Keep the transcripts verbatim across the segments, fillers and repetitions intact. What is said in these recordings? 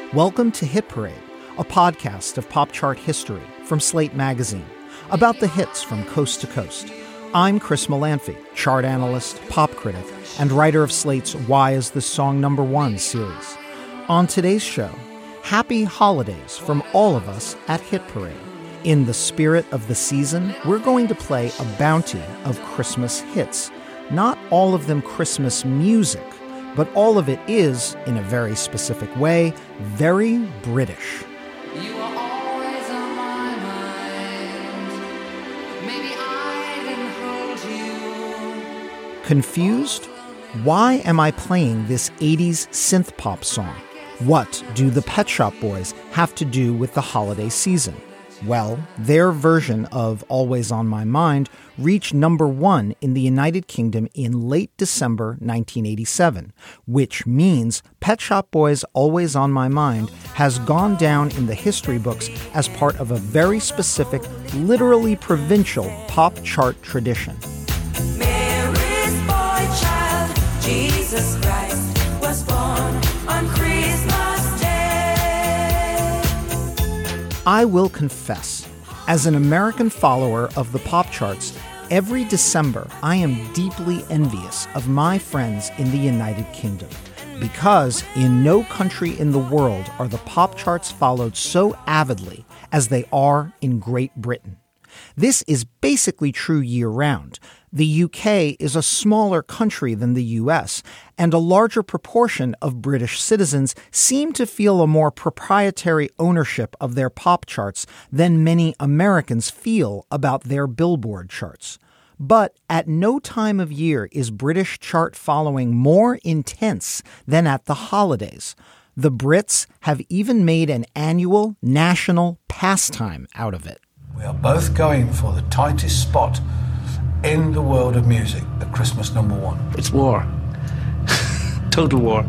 Welcome to Hit Parade, a podcast of pop chart history from Slate Magazine, about the hits from coast to coast. I'm Chris Molanphy, chart analyst, pop critic, and writer of Slate's Why Is This Song Number One series. On today's show, happy holidays from all of us at Hit Parade. In the spirit of the season, we're going to play a bounty of Christmas hits. Not all of them Christmas music, but all of it is, in a very specific way, very British. You are always on my mind. Maybe I didn't hold you. Confused? Why am I playing this eighties synth pop song? What do the Pet Shop Boys have to do with the holiday season? Well, their version of Always on My Mind reached number one in the United Kingdom in late December nineteen eighty-seven, which means Pet Shop Boys' Always on My Mind has gone down in the history books as part of a very specific, literally provincial pop chart tradition. Mary's boy child, Jesus Christ, was born on Christmas Day. I will confess, as an American follower of the pop charts, every December I am deeply envious of my friends in the United Kingdom, because in no country in the world are the pop charts followed so avidly as they are in Great Britain. This is basically true year-round. The U K is a smaller country than the U S, and a larger proportion of British citizens seem to feel a more proprietary ownership of their pop charts than many Americans feel about their Billboard charts. But at no time of year is British chart following more intense than at the holidays. The Brits have even made an annual national pastime out of it. We are both going for the tightest spot in the world of music, the Christmas number one. It's war. Total war.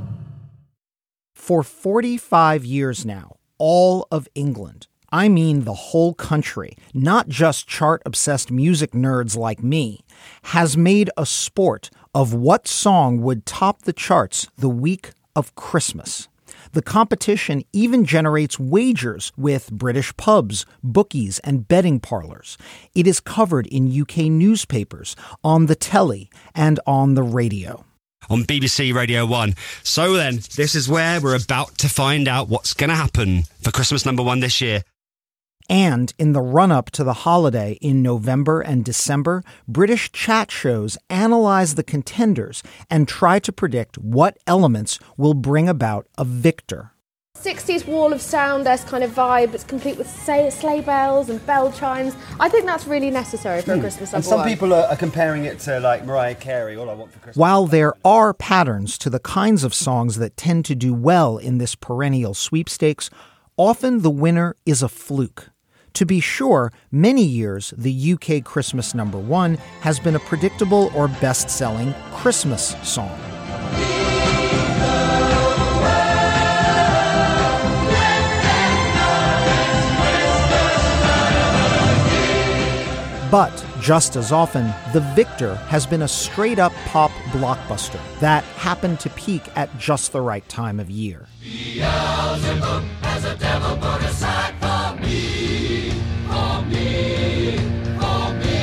For forty-five years now, all of England, I mean the whole country, not just chart-obsessed music nerds like me, has made a sport of what song would top the charts the week of Christmas. The competition even generates wagers with British pubs, bookies, and betting parlors. It is covered in U K newspapers, on the telly, and on the radio. On B B C Radio one. So then, this is where we're about to find out what's going to happen for Christmas number one this year. And in the run-up to the holiday in November and December, British chat shows analyze the contenders and try to predict what elements will bring about a victor. sixties wall of sound, there's kind of vibe. It's complete with sleigh bells and bell chimes. I think that's really necessary for a Christmas number And some one. people are, are comparing it to like Mariah Carey, All I Want for Christmas. While there are patterns to the kinds of songs that tend to do well in this perennial sweepstakes, often the winner is a fluke. To be sure, many years the U K Christmas number one has been a predictable or best-selling Christmas song. But just as often, the victor has been a straight-up pop blockbuster that happened to peak at just the right time of year. Beelzebub has a devil put aside for me, for me, for me.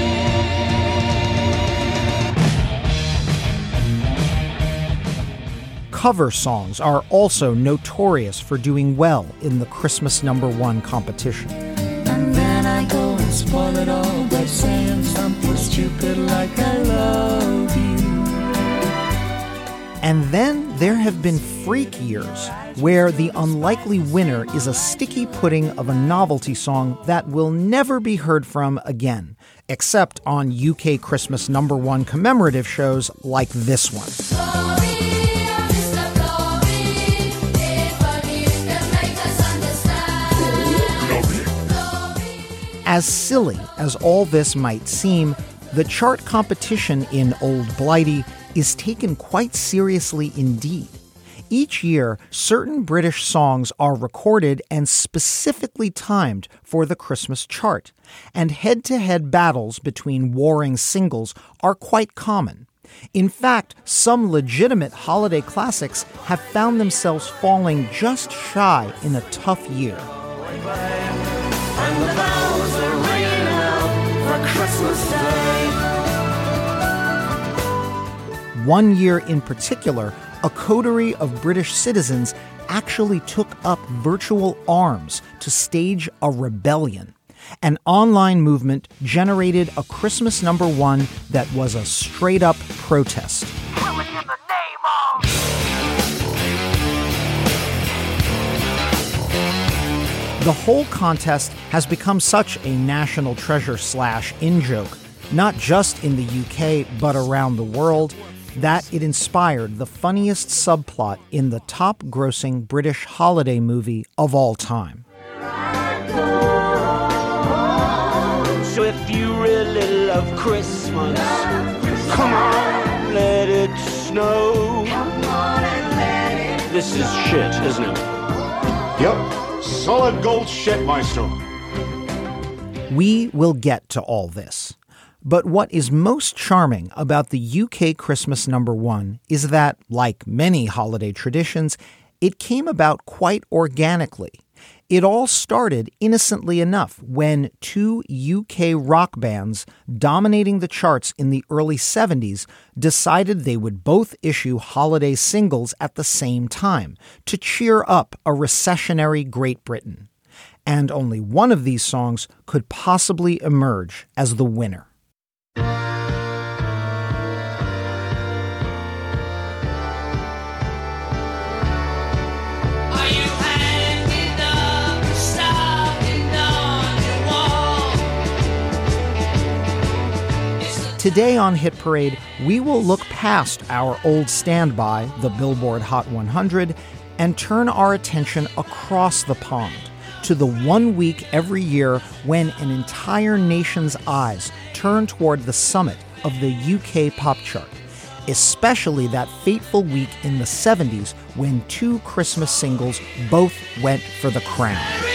Cover songs are also notorious for doing well in the Christmas number one competition. And then I go and spoil it all by saying something stupid like I love you. And then there have been freak years where the unlikely winner is a sticky pudding of a novelty song that will never be heard from again, except on U K Christmas number one commemorative shows like this one. As silly as all this might seem, the chart competition in Old Blighty is taken quite seriously indeed. Each year, certain British songs are recorded and specifically timed for the Christmas chart, and head-to-head battles between warring singles are quite common. In fact, some legitimate holiday classics have found themselves falling just shy in a tough year. And the bells are ringing out for Christmas Day. One year in particular, a coterie of British citizens actually took up virtual arms to stage a rebellion. An online movement generated a Christmas number one that was a straight-up protest. Killing in the name of... The whole contest has become such a national treasure slash in-joke, not just in the U K but around the world, that it inspired the funniest subplot in the top-grossing British holiday movie of all time. So if you really love Christmas, come on, let it snow. This is shit, isn't it? Yep, solid gold shit, maestro. We will get to all this. But what is most charming about the U K Christmas number one is that, like many holiday traditions, it came about quite organically. It all started innocently enough when two U K rock bands dominating the charts in the early seventies decided they would both issue holiday singles at the same time to cheer up a recessionary Great Britain. And only one of these songs could possibly emerge as the winner. Today on Hit Parade, we will look past our old standby, the Billboard Hot one hundred, and turn our attention across the pond to the one week every year when an entire nation's eyes turn toward the summit of the U K pop chart, especially that fateful week in the seventies when two Christmas singles both went for the crown.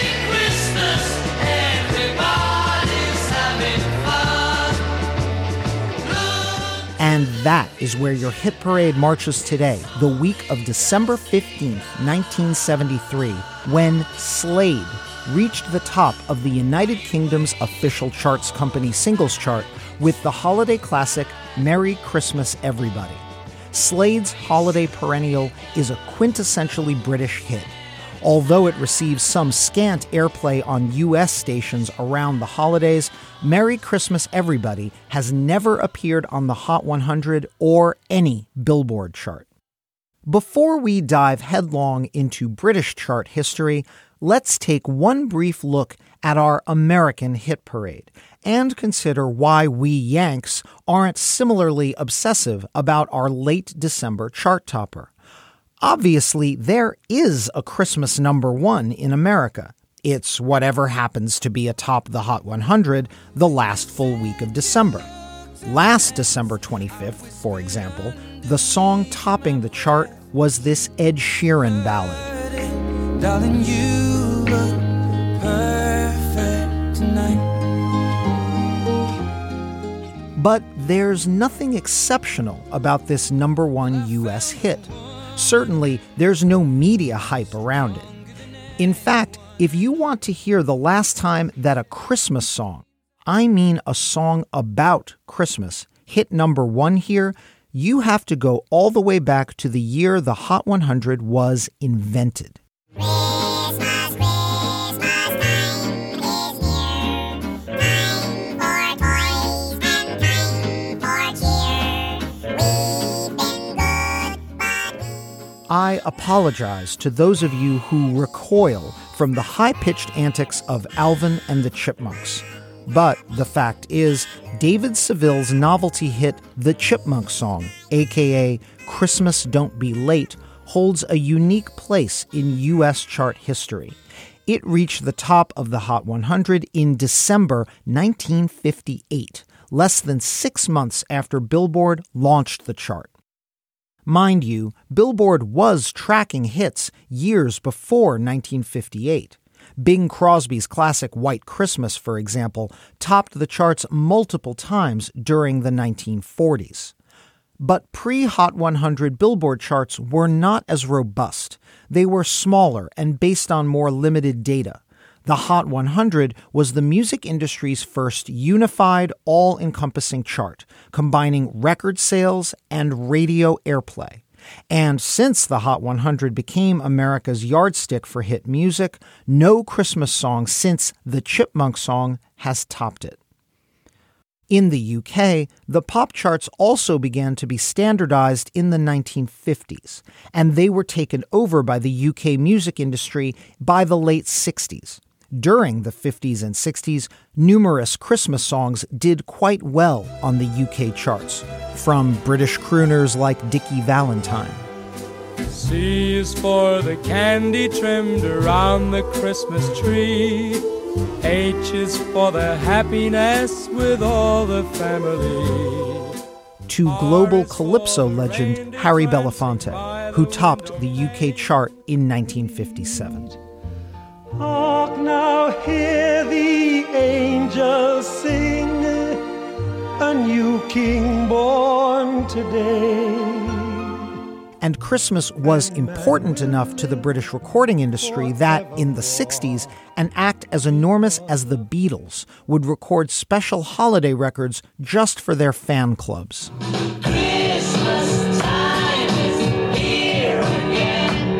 And that is where your Hit Parade marches today, the week of December fifteenth, nineteen seventy-three, when Slade reached the top of the United Kingdom's official charts company singles chart with the holiday classic Merry Christmas Everybody. Slade's holiday perennial is a quintessentially British hit. Although it receives some scant airplay on U S stations around the holidays, Merry Christmas Everybody has never appeared on the Hot one hundred or any Billboard chart. Before we dive headlong into British chart history, let's take one brief look at our American hit parade and consider why we Yanks aren't similarly obsessive about our late December chart topper. Obviously, there is a Christmas number one in America. It's whatever happens to be atop the Hot one hundred the last full week of December. Last December twenty-fifth, for example, the song topping the chart was this Ed Sheeran ballad. Darling, you look perfect tonight. But there's nothing exceptional about this number one U S hit. Certainly, there's no media hype around it. In fact, if you want to hear the last time that a Christmas song, I mean a song about Christmas, hit number one here, you have to go all the way back to the year the Hot one hundred was invented. Christmas, Christmas time is near. Time for toys and time for cheer. We've been good, but we... I apologize to those of you who recoil from the high-pitched antics of Alvin and the Chipmunks. But the fact is, David Seville's novelty hit The Chipmunk Song, aka Christmas Don't Be Late, holds a unique place in U S chart history. It reached the top of the Hot one hundred in December nineteen fifty-eight, less than six months after Billboard launched the chart. Mind you, Billboard was tracking hits years before nineteen fifty-eight. Bing Crosby's classic White Christmas, for example, topped the charts multiple times during the nineteen forties. But pre-Hot one hundred Billboard charts were not as robust. They were smaller and based on more limited data. The Hot one hundred was the music industry's first unified, all-encompassing chart, combining record sales and radio airplay. And since the Hot one hundred became America's yardstick for hit music, no Christmas song since the Chipmunk song has topped it. In the U K, the pop charts also began to be standardized in the nineteen fifties, and they were taken over by the U K music industry by the late sixties. During the fifties and sixties, numerous Christmas songs did quite well on the U K charts, from British crooners like Dickie Valentine. C is for the candy trimmed around the Christmas tree. H is for the happiness with all the family. To global calypso legend Harry Belafonte, who topped the U K chart in nineteen fifty-seven. Hark now, hear the angels sing, a new king born today. And Christmas was important enough to the British recording industry that, in the sixties, an act as enormous as the Beatles would record special holiday records just for their fan clubs. Christmas time is here again.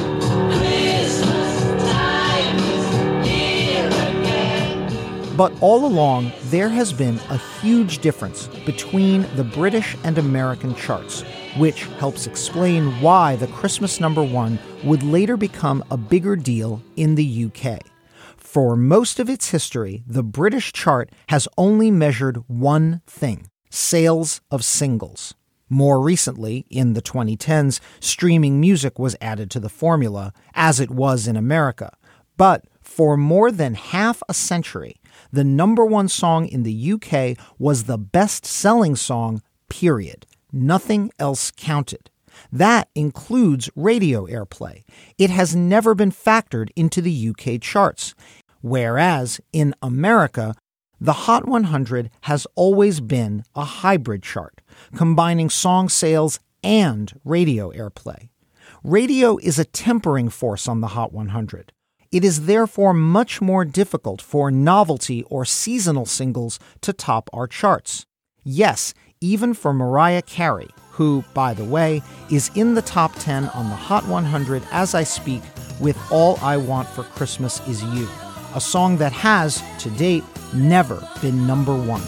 Christmas time is here again. But all along, there has been a huge difference between the British and American charts, which helps explain why the Christmas number one would later become a bigger deal in the U K. For most of its history, the British chart has only measured one thing: sales of singles. More recently, in the twenty tens, streaming music was added to the formula, as it was in America. But for more than half a century, the number one song in the U K was the best-selling song, period. Nothing else counted. That includes radio airplay. It has never been factored into the U K charts. Whereas in America, the Hot one hundred has always been a hybrid chart, combining song sales and radio airplay. Radio is a tempering force on the Hot one hundred. It is therefore much more difficult for novelty or seasonal singles to top our charts. Yes, even for Mariah Carey, who, by the way, is in the top ten on the Hot one hundred as I speak with All I Want for Christmas Is You, a song that has, to date, never been number one.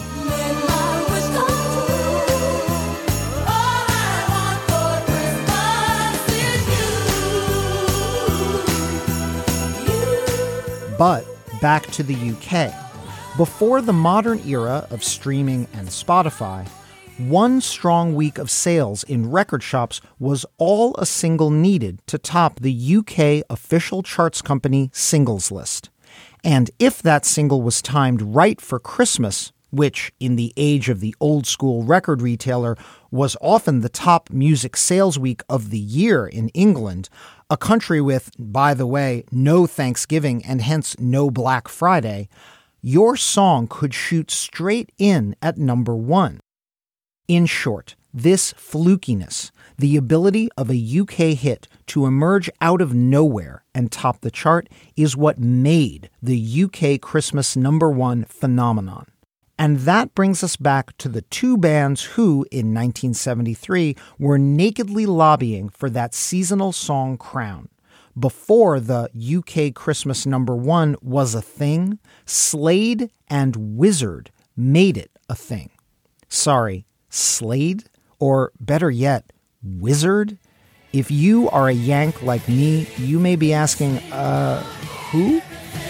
But back to the U K. Before the modern era of streaming and Spotify, one strong week of sales in record shops was all a single needed to top the U K official charts company singles list. And if that single was timed right for Christmas, which in the age of the old school record retailer was often the top music sales week of the year in England, a country with, by the way, no Thanksgiving and hence no Black Friday, your song could shoot straight in at number one. In short, this flukiness, the ability of a U K hit to emerge out of nowhere and top the chart, is what made the U K Christmas number one phenomenon. And that brings us back to the two bands who, in nineteen seventy-three, were nakedly lobbying for that seasonal song crown. Before the U K Christmas number one was a thing, Slade and Wizard made it a thing. Sorry, Slade? Or better yet, Wizard? If you are a Yank like me, you may be asking, uh, who?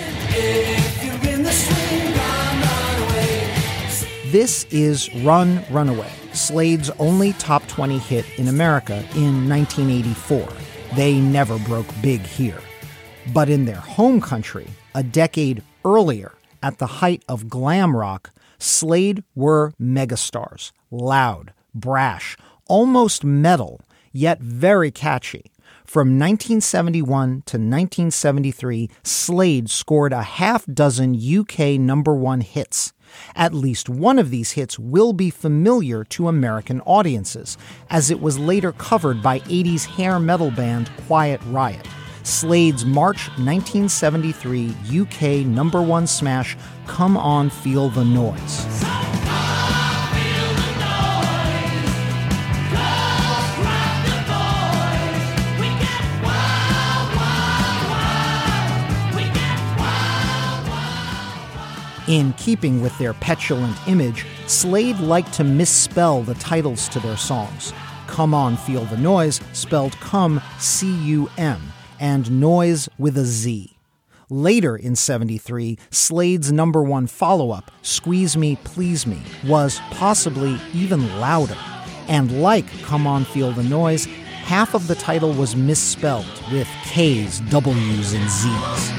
This is Run, Runaway, Slade's only top twenty hit in America in nineteen eighty-four. They never broke big here. But in their home country, a decade earlier, at the height of glam rock, Slade were megastars, loud, brash, almost metal, yet very catchy. From nineteen seventy-one to nineteen seventy-three, Slade scored a half dozen U K number one hits, At least one of these hits will be familiar to American audiences, as it was later covered by eighties hair metal band Quiet Riot. Slade's March nineteen seventy-three U K number one smash, Come On Feel the Noise. In keeping with their petulant image, Slade liked to misspell the titles to their songs. Come On Feel the Noise spelled come, C U M, and noise with a Z. Later in seventy-three, Slade's number one follow-up, Squeeze Me, Please Me, was possibly even louder. And like Come On Feel the Noise, half of the title was misspelled with K's, W's, and Z's.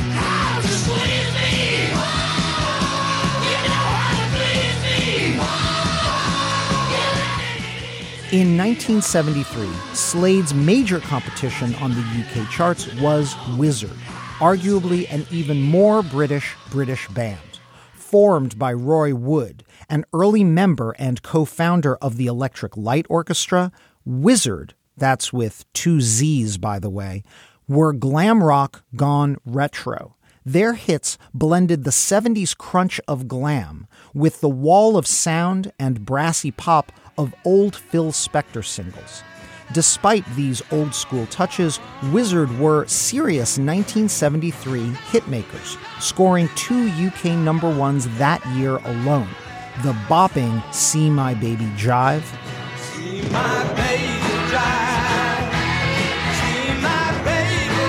In nineteen seventy-three, Slade's major competition on the U K charts was Wizzard, arguably an even more British British band. Formed by Roy Wood, an early member and co-founder of the Electric Light Orchestra, Wizzard, that's with two Z's by the way, were glam rock gone retro. Their hits blended the seventies crunch of glam with the wall of sound and brassy pop of old Phil Spector singles. Despite these old-school touches, Wizzard were serious nineteen seventy-three hitmakers, scoring two U K number ones that year alone. The bopping See My Baby Jive, See My Baby Jive, See My Baby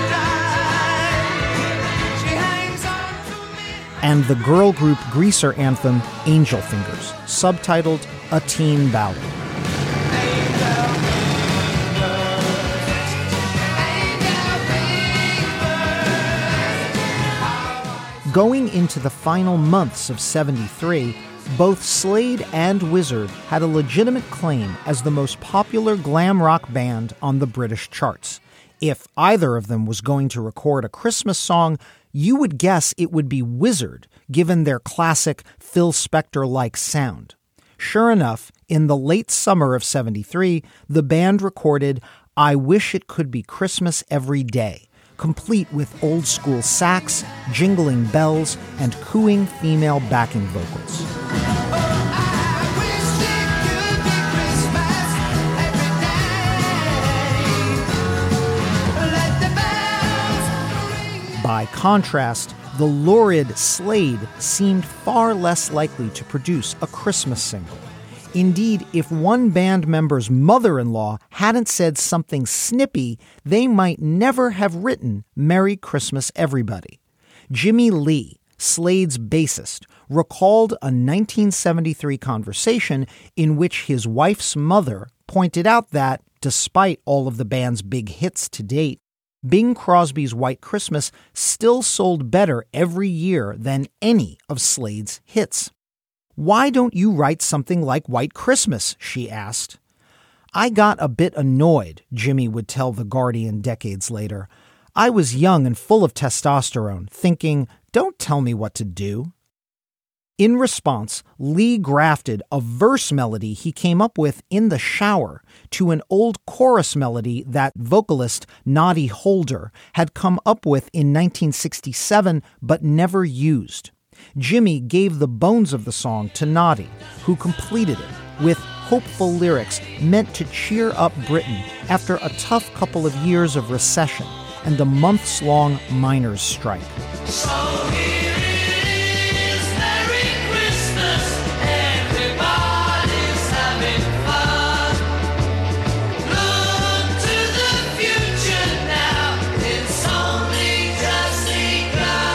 Jive, she hangs on to me, and the girl group Greaser anthem Angel Fingers, subtitled A Teen Ballad. Going into the final months of seventy-three, both Slade and Wizzard had a legitimate claim as the most popular glam rock band on the British charts. If either of them was going to record a Christmas song, you would guess it would be Wizzard, given their classic Phil Spector-like sound. Sure enough, in the late summer of seventy-three, the band recorded I Wish It Could Be Christmas Every Day, complete with old-school sax, jingling bells, and cooing female backing vocals. By contrast, the lurid Slade seemed far less likely to produce a Christmas single. Indeed, if one band member's mother-in-law hadn't said something snippy, they might never have written Merry Christmas, Everybody. Jimmy Lee, Slade's bassist, recalled a nineteen seventy-three conversation in which his wife's mother pointed out that, despite all of the band's big hits to date, Bing Crosby's White Christmas still sold better every year than any of Slade's hits. Why don't you write something like White Christmas? She asked. I got a bit annoyed, Jimmy would tell The Guardian decades later. I was young and full of testosterone, thinking, don't tell me what to do. In response, Lee grafted a verse melody he came up with in the shower to an old chorus melody that vocalist Noddy Holder had come up with in nineteen sixty-seven but never used. Jimmy gave the bones of the song to Noddy, who completed it with hopeful lyrics meant to cheer up Britain after a tough couple of years of recession and a months-long miners' strike. So here it is, Merry Christmas, everybody's having fun. Look to the future now, it's only just begun.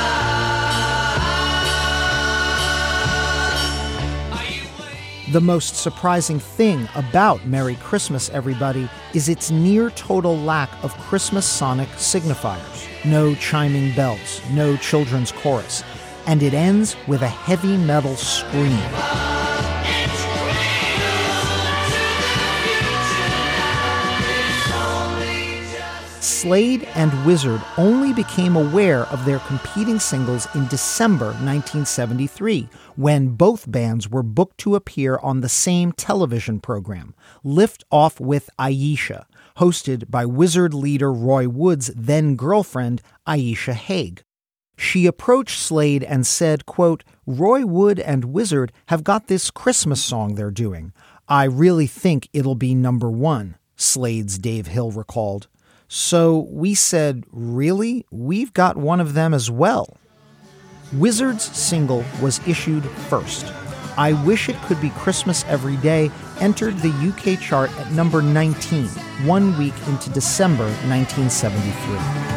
The most surprising thing about Merry Christmas, Everybody is its near-total lack of Christmas sonic signifiers. No chiming bells, no children's chorus, and it ends with a heavy metal scream. Slade and Wizzard only became aware of their competing singles in December nineteen seventy-three, when both bands were booked to appear on the same television program, Lift Off with Aisha, hosted by Wizzard leader Roy Wood's then-girlfriend, Aisha Haig. She approached Slade and said, quote, "Roy Wood and Wizzard have got this Christmas song they're doing. I really think it'll be number one," Slade's Dave Hill recalled. "So we said, really? We've got one of them as well." Wizzard's single was issued first. I Wish It Could Be Christmas Every Day entered the U K chart at number nineteen, one week into December nineteen seventy-three.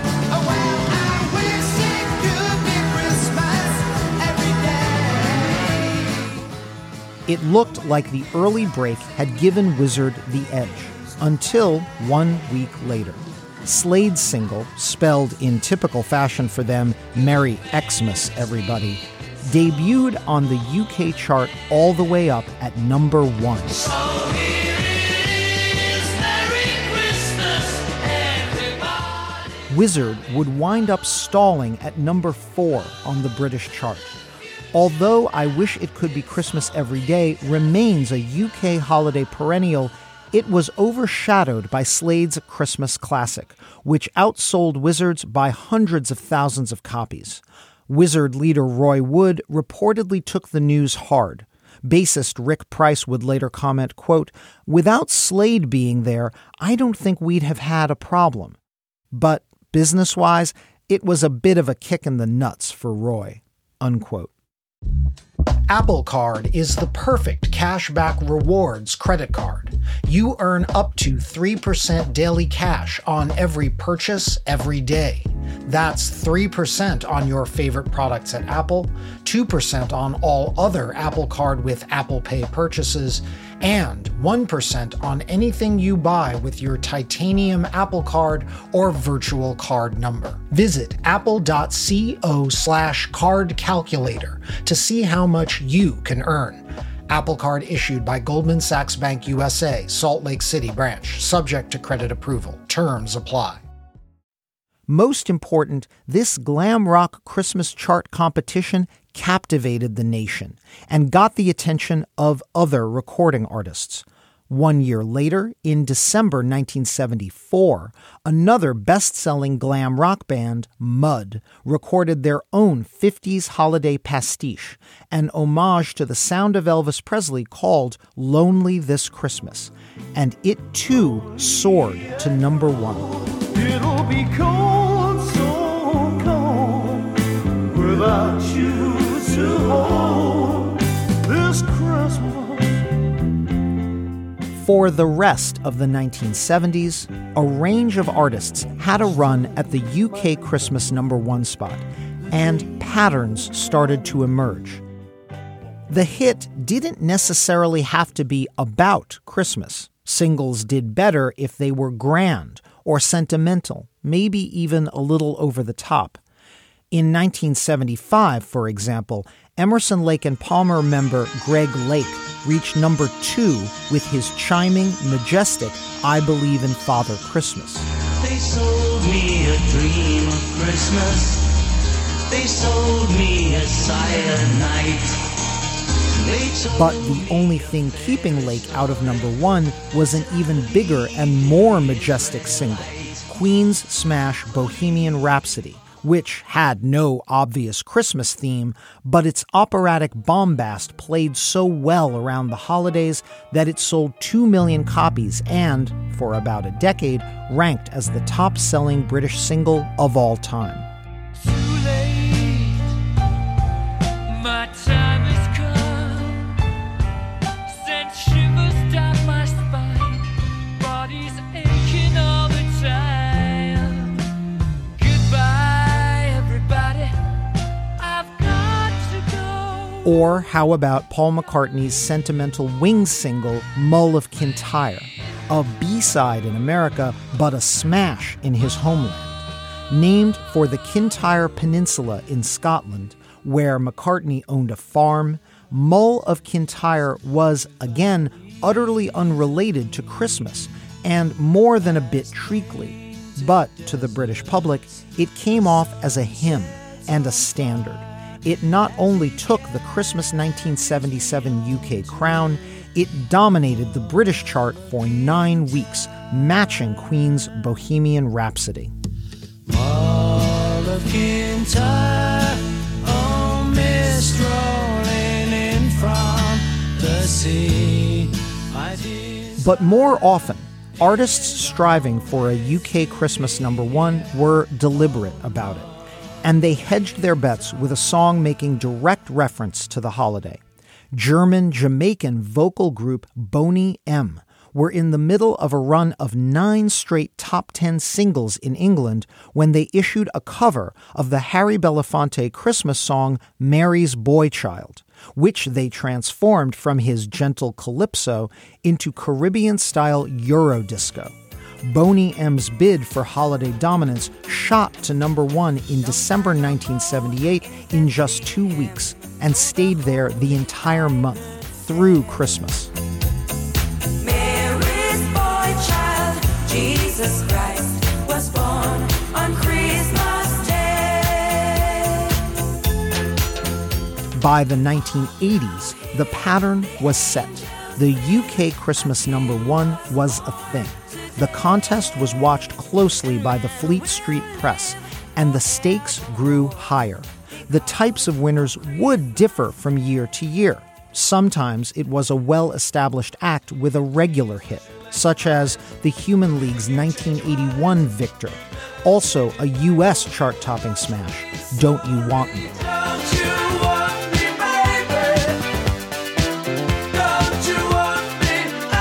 It looked like the early break had given Wizzard the edge, until one week later. Slade's single, spelled in typical fashion for them, Merry Xmas Everybody, debuted on the U K chart all the way up at number one. So here it is, Merry Christmas, everybody. Wizzard would wind up stalling at number four on the British chart. Although I Wish It Could Be Christmas Every Day remains a U K holiday perennial, it was overshadowed by Slade's Christmas classic, which outsold Wizzard's by hundreds of thousands of copies. Wizzard leader Roy Wood reportedly took the news hard. Bassist Rick Price would later comment, quote, "Without Slade being there, I don't think we'd have had a problem." But business-wise, it was a bit of a kick in the nuts for Roy, unquote. Apple Card is the perfect cashback rewards credit card. You earn up to three percent daily cash on every purchase every day. That's three percent on your favorite products at Apple, two percent on all other Apple Card with Apple Pay purchases, and one percent on anything you buy with your titanium Apple Card or virtual card number. Visit apple.co slash card calculator to see how much you can earn. Apple Card issued by Goldman Sachs Bank U S A, Salt Lake City branch, subject to credit approval. Terms apply. Most important, this glam rock Christmas chart competition captivated the nation and got the attention of other recording artists. One year later, in December nineteen seventy-four, another best-selling glam rock band, Mud, recorded their own fifties holiday pastiche, an homage to the sound of Elvis Presley called Lonely This Christmas, and it too soared to number one. It'll be cold, so cold, without you to hold this Christmas. For the rest of the nineteen seventies, a range of artists had a run at the U K Christmas number one spot, and patterns started to emerge. The hit didn't necessarily have to be about Christmas. Singles did better if they were grand or sentimental, maybe even a little over the top. In nineteen seventy-five, for example, Emerson, Lake and Palmer member Greg Lake reached number two with his chiming, majestic I Believe in Father Christmas. They sold me a dream of Christmas. They sold me a silent night. But the only thing keeping Lake out of number one was an even bigger and more majestic single, Queen's smash Bohemian Rhapsody, which had no obvious Christmas theme, but its operatic bombast played so well around the holidays that it sold two million copies and, for about a decade, ranked as the top-selling British single of all time. Too late, my time has come. Sent shivers down my spine, body's aching all the time. Goodbye, everybody, I've got to go. Or how about Paul McCartney's sentimental Wings single, Mull of Kintyre, a B-side in America, but a smash in his homeland. Named for the Kintyre Peninsula in Scotland, where McCartney owned a farm, Mull of Kintyre was, again, utterly unrelated to Christmas and more than a bit treacly. But to the British public, it came off as a hymn and a standard. It not only took the Christmas nineteen seventy-seven U K crown, it dominated the British chart for nine weeks, matching Queen's Bohemian Rhapsody. All of Kintyre, oh, mist rolling in from the sea. But more often, artists striving for a U K Christmas number one were deliberate about it, and they hedged their bets with a song making direct reference to the holiday. German-Jamaican vocal group Boney M were in the middle of a run of nine straight top ten singles in England when they issued a cover of the Harry Belafonte Christmas song Mary's Boy Child, which they transformed from his gentle calypso into Caribbean-style Eurodisco. Boney M's bid for holiday dominance shot to number one in December nineteen seventy-eight in just two weeks and stayed there the entire month through Christmas. Mary's boy child, Jesus Christ, was born on Christmas Day. By the nineteen eighties, the pattern was set. The U K Christmas number one was a thing. The contest was watched closely by the Fleet Street press, and the stakes grew higher. The types of winners would differ from year to year. Sometimes it was a well-established act with a regular hit, such as the Human League's nineteen eighty-one victor. Also a U S chart-topping smash, Don't You Want Me? Don't you want me, baby? Don't you want me?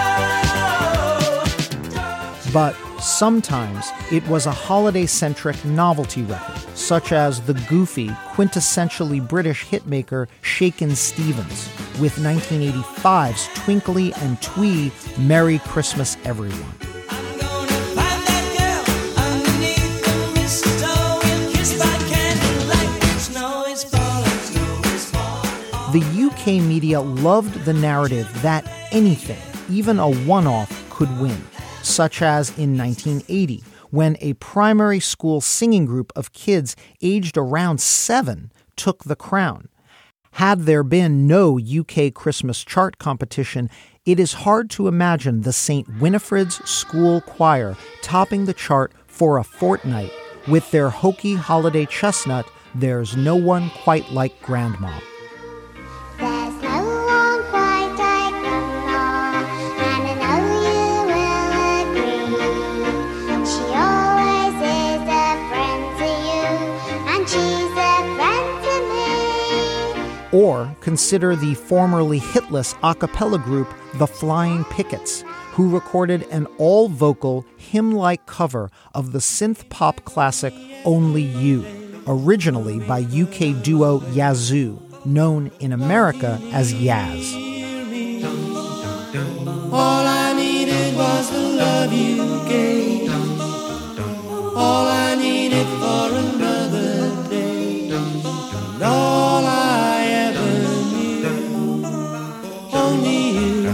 Oh. But sometimes it was a holiday-centric novelty record, such as the goofy, quintessentially British hitmaker Shakin' Stevens, with nineteen eighty-five's twinkly and twee Merry Christmas Everyone. The U K media loved the narrative that anything, even a one-off, could win, such as in nineteen eighty, when a primary school singing group of kids aged around seven took the crown. Had there been no U K Christmas chart competition, it is hard to imagine the Saint Winifred's School Choir topping the chart for a fortnight with their hokey holiday chestnut, There's No One Quite Like Grandma. There's no one quite like Grandma, and I know you will agree. She always is a friend to you, and she's a friend to me. Or consider the formerly hitless a cappella group The Flying Pickets, who recorded an all-vocal, hymn-like cover of the synth-pop classic Only You, originally by U K duo Yazoo, known in America as Yaz. All I needed was the love you gave. All I needed for another day. And all I ever knew, only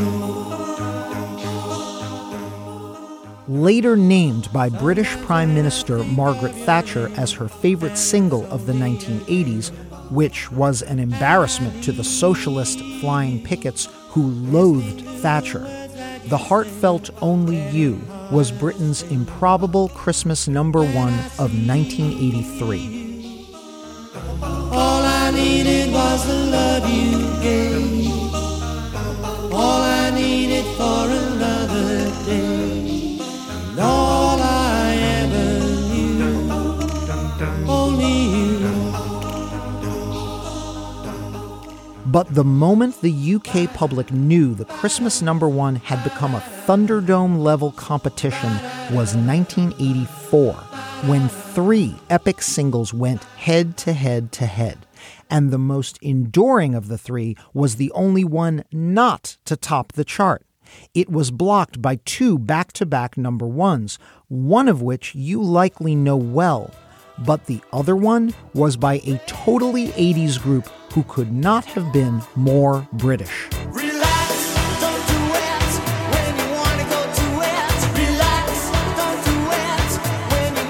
you. Later named by British Prime Minister Margaret Thatcher as her favorite single of the nineteen eighties, which was an embarrassment to the socialist Flying Pickets who loathed Thatcher, the heartfelt Only You was Britain's improbable Christmas number one of nineteen eighty-three. All I needed was the love you gave. All I needed for another day. And all I ever knew, only you. But the moment the U K public knew the Christmas number one had become a Thunderdome-level competition was nineteen eighty-four, when three epic singles went head-to-head-to-head. And the most enduring of the three was the only one not to top the chart. It was blocked by two back-to-back number ones, one of which you likely know well. But the other one was by a totally eighties group who could not have been more British. Relax, don't do it when you wanna go to it. Relax, don't do it when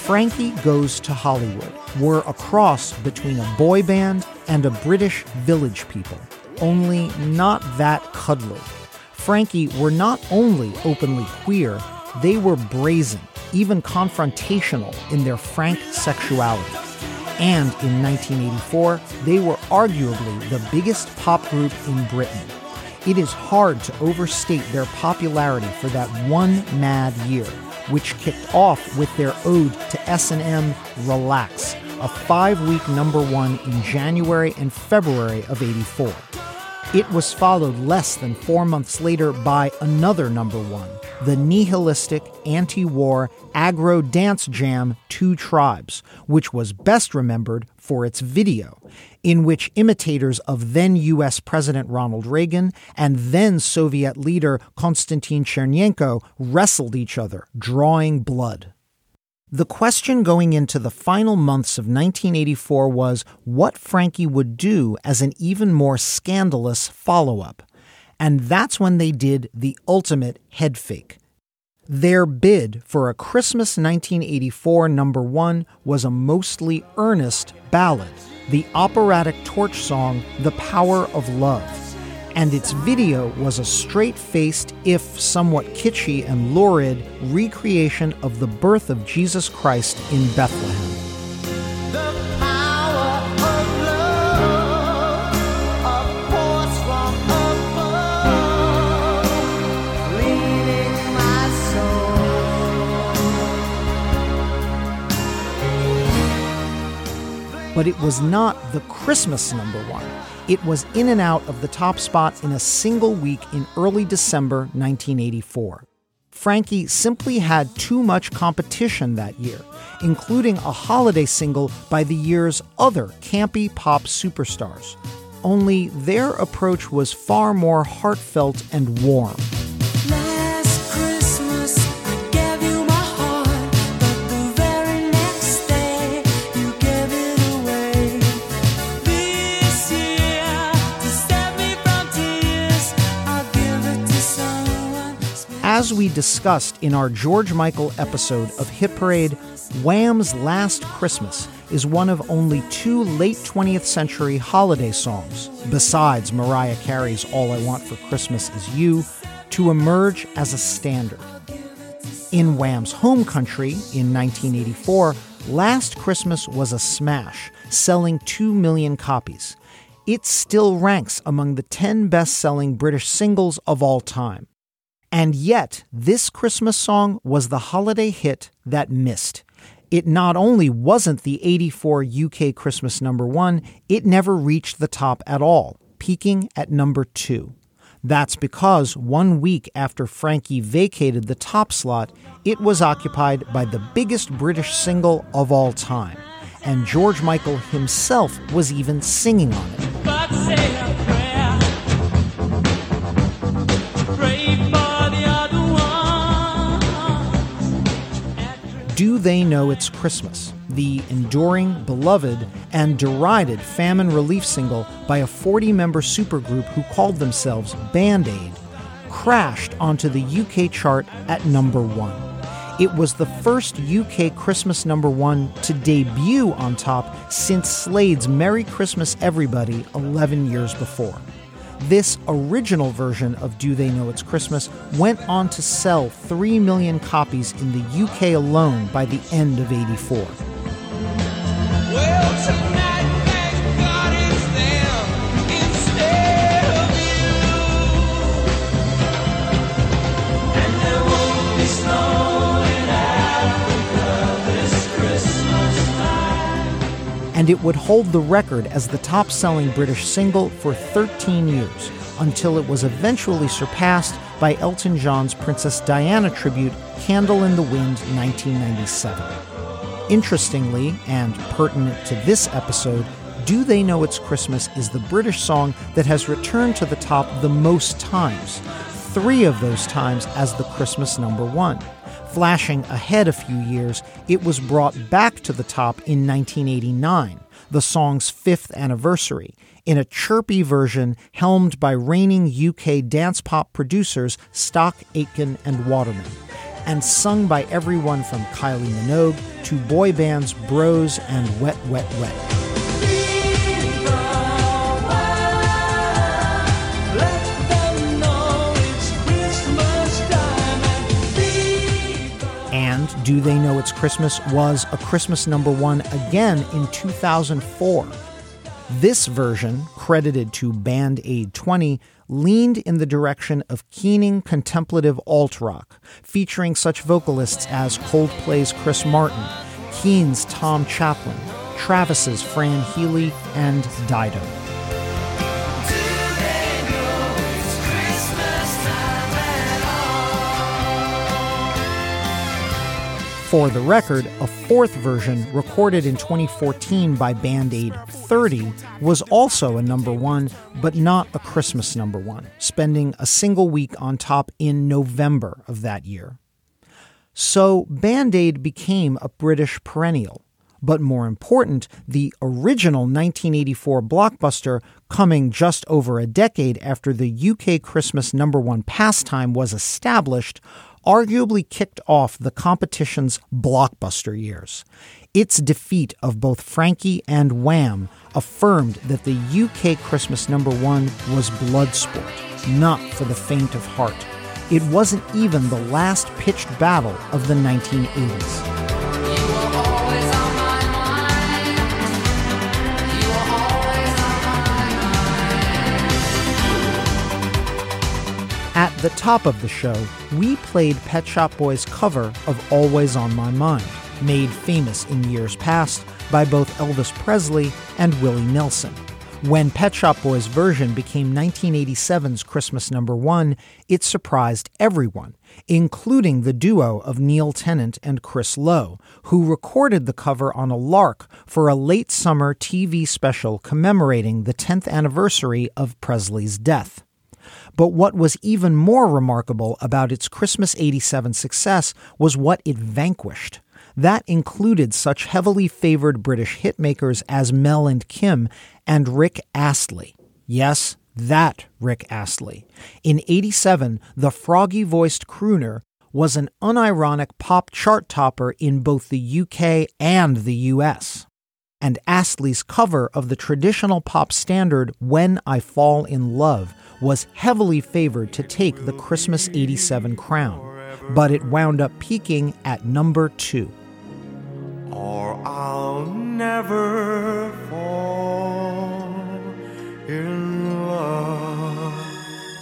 Frankie Goes to Hollywood were a cross between a boy band and a British Village People, only not that cuddly. Frankie were not only openly queer, they were brazen, even confrontational in their frank sexuality. And in nineteen eighty-four, they were arguably the biggest pop group in Britain. It is hard to overstate their popularity for that one mad year, which kicked off with their ode to S and M, Relax, a five-week number one in January and February of eighty-four. It was followed less than four months later by another number one, the nihilistic, anti-war, aggro dance jam Two Tribes, which was best remembered for its video, in which imitators of then U S President Ronald Reagan and then Soviet leader Konstantin Chernenko wrestled each other, drawing blood. The question going into the final months of nineteen eighty-four was what Frankie would do as an even more scandalous follow-up. And that's when they did the ultimate head fake. Their bid for a Christmas nineteen eighty-four number one was a mostly earnest ballad, the operatic torch song The Power of Love. And its video was a straight-faced, if somewhat kitschy and lurid, recreation of the birth of Jesus Christ in Bethlehem. The power of love, a force from above, leading my soul. But it was not the Christmas number one. It was in and out of the top spot in a single week in early December nineteen eighty-four. Frankie simply had too much competition that year, including a holiday single by the year's other campy pop superstars. Only their approach was far more heartfelt and warm. Last Christmas, I gave you my heart, but the very next day, you gave it away. This year, to save me from tears, I'll give it to someone. As we discussed in our George Michael episode of Hit Parade, Wham's Last Christmas is one of only two late twentieth century holiday songs, besides Mariah Carey's All I Want for Christmas Is You, to emerge as a standard. In Wham's home country in nineteen eighty-four, Last Christmas was a smash, selling two million copies. It still ranks among the ten best-selling British singles of all time. And yet, this Christmas song was the holiday hit that missed. It not only wasn't the eighty-four U K Christmas number one, it never reached the top at all, peaking at number two. That's because one week after Frankie vacated the top slot, it was occupied by the biggest British single of all time. And George Michael himself was even singing on it. But say a prayer. Pray for the other one. Do They Know It's Christmas, the enduring, beloved, and derided famine relief single by a forty-member supergroup who called themselves Band Aid, crashed onto the U K chart at number one. It was the first U K Christmas number one to debut on top since Slade's Merry Christmas Everybody eleven years before. This original version of Do They Know It's Christmas went on to sell three million copies in the U K alone by the end of eighty-four. Well, tonight, thank God it's them instead of you. And there won't be snow in Africa this Christmas time. And it would hold the record as the top-selling British single for thirteen years, until it was eventually surpassed by Elton John's Princess Diana tribute, Candle in the Wind, nineteen ninety-seven. Interestingly, and pertinent to this episode, Do They Know It's Christmas is the British song that has returned to the top the most times, three of those times as the Christmas number one. Flashing ahead a few years, it was brought back to the top in nineteen eighty-nine, the song's fifth anniversary, in a chirpy version helmed by reigning U K dance pop producers Stock Aitken and Waterman. and sung by everyone from Kylie Minogue to boy bands Bros and Wet Wet Wet. And Do They Know It's Christmas was a Christmas number one again in two thousand four. This version, credited to Band Aid twenty, leaned in the direction of keening contemplative alt-rock, featuring such vocalists as Coldplay's Chris Martin, Keen's Tom Chaplin, Travis's Fran Healy, and Dido. For the record, a fourth version, recorded in twenty fourteen by Band Aid thirty, was also a number one, but not a Christmas number one, spending a single week on top in November of that year. So Band Aid became a British perennial. But more important, the original nineteen eighty-four blockbuster, coming just over a decade after the U K Christmas number one pastime was established, arguably kicked off the competition's blockbuster years. Its defeat of both Frankie and Wham affirmed that the U K Christmas number one was Bloodsport, not for the faint of heart. It wasn't even the last pitched battle of the nineteen eighties. At the top of the show, we played Pet Shop Boys' cover of Always on My Mind, made famous in years past by both Elvis Presley and Willie Nelson. When Pet Shop Boys' version became nineteen eighty-seven's Christmas number one, it surprised everyone, including the duo of Neil Tennant and Chris Lowe, who recorded the cover on a lark for a late summer T V special commemorating the tenth anniversary of Presley's death. But what was even more remarkable about its Christmas eighty-seven success was what it vanquished. That included such heavily favored British hitmakers as Mel and Kim and Rick Astley. Yes, that Rick Astley. In eighty-seven, the froggy-voiced crooner was an unironic pop chart topper in both the U K and the U S. And Astley's cover of the traditional pop standard When I Fall in Love was heavily favored to take the Christmas eighty-seven crown, but it wound up peaking at number two. Or I'll never fall in love.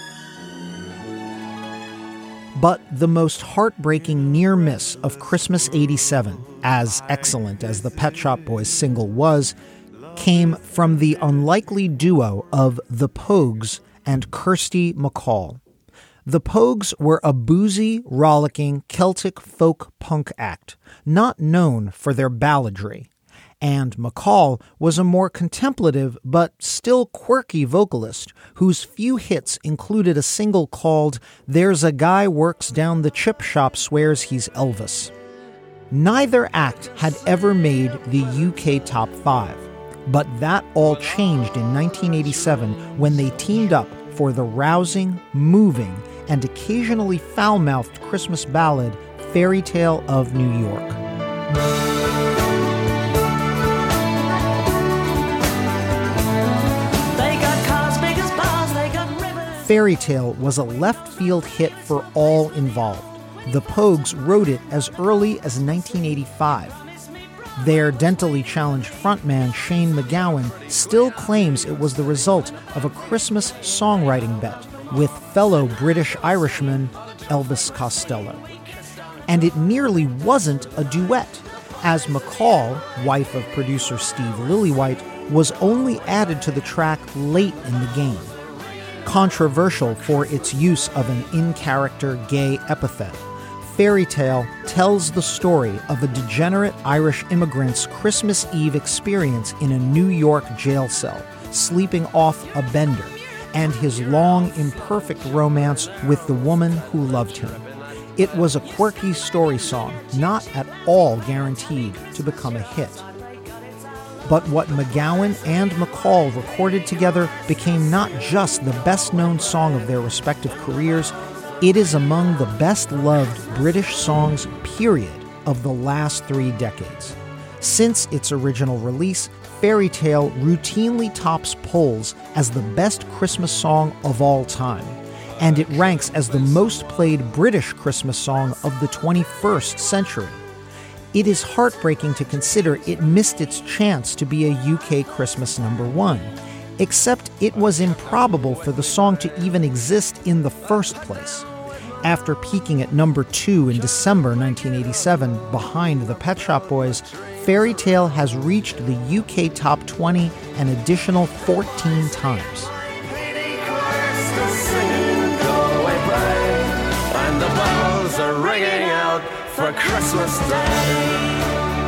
But the most heartbreaking near miss of Christmas eighty-seven, as excellent as the Pet Shop Boys single was, came from the unlikely duo of The Pogues and Kirsty MacColl. The Pogues were a boozy, rollicking Celtic folk punk act, not known for their balladry. And MacColl was a more contemplative but still quirky vocalist whose few hits included a single called There's a Guy Works Down the Chip Shop Swears He's Elvis. Neither act had ever made the U K top five, but that all changed in nineteen eighty-seven when they teamed up for the rousing, moving, and occasionally foul-mouthed Christmas ballad Fairy Tale of New York. Fairy Tale was a left-field hit for all involved. The Pogues wrote it as early as nineteen eighty-five. Their dentally challenged frontman Shane MacGowan still claims it was the result of a Christmas songwriting bet with fellow British Irishman Elvis Costello. And it nearly wasn't a duet, as MacColl, wife of producer Steve Lillywhite, was only added to the track late in the game. Controversial for its use of an in-character gay epithet, Fairy Tale tells the story of a degenerate Irish immigrant's Christmas Eve experience in a New York jail cell, sleeping off a bender, and his long, imperfect romance with the woman who loved him. It was a quirky story song, not at all guaranteed to become a hit. But what MacGowan and MacColl recorded together became not just the best-known song of their respective careers, It is among the best-loved British songs, period, of the last three decades. Since its original release, Fairy Tale routinely tops polls as the best Christmas song of all time, and it ranks as the most played British Christmas song of the twenty-first century. It is heartbreaking to consider it missed its chance to be a U K Christmas number one, except it was improbable for the song to even exist in the first place. After peaking at number two in December nineteen eighty-seven behind the Pet Shop Boys, Fairy Tale has reached the U K top twenty an additional fourteen times. And the bells are ringing out for Christmas Day.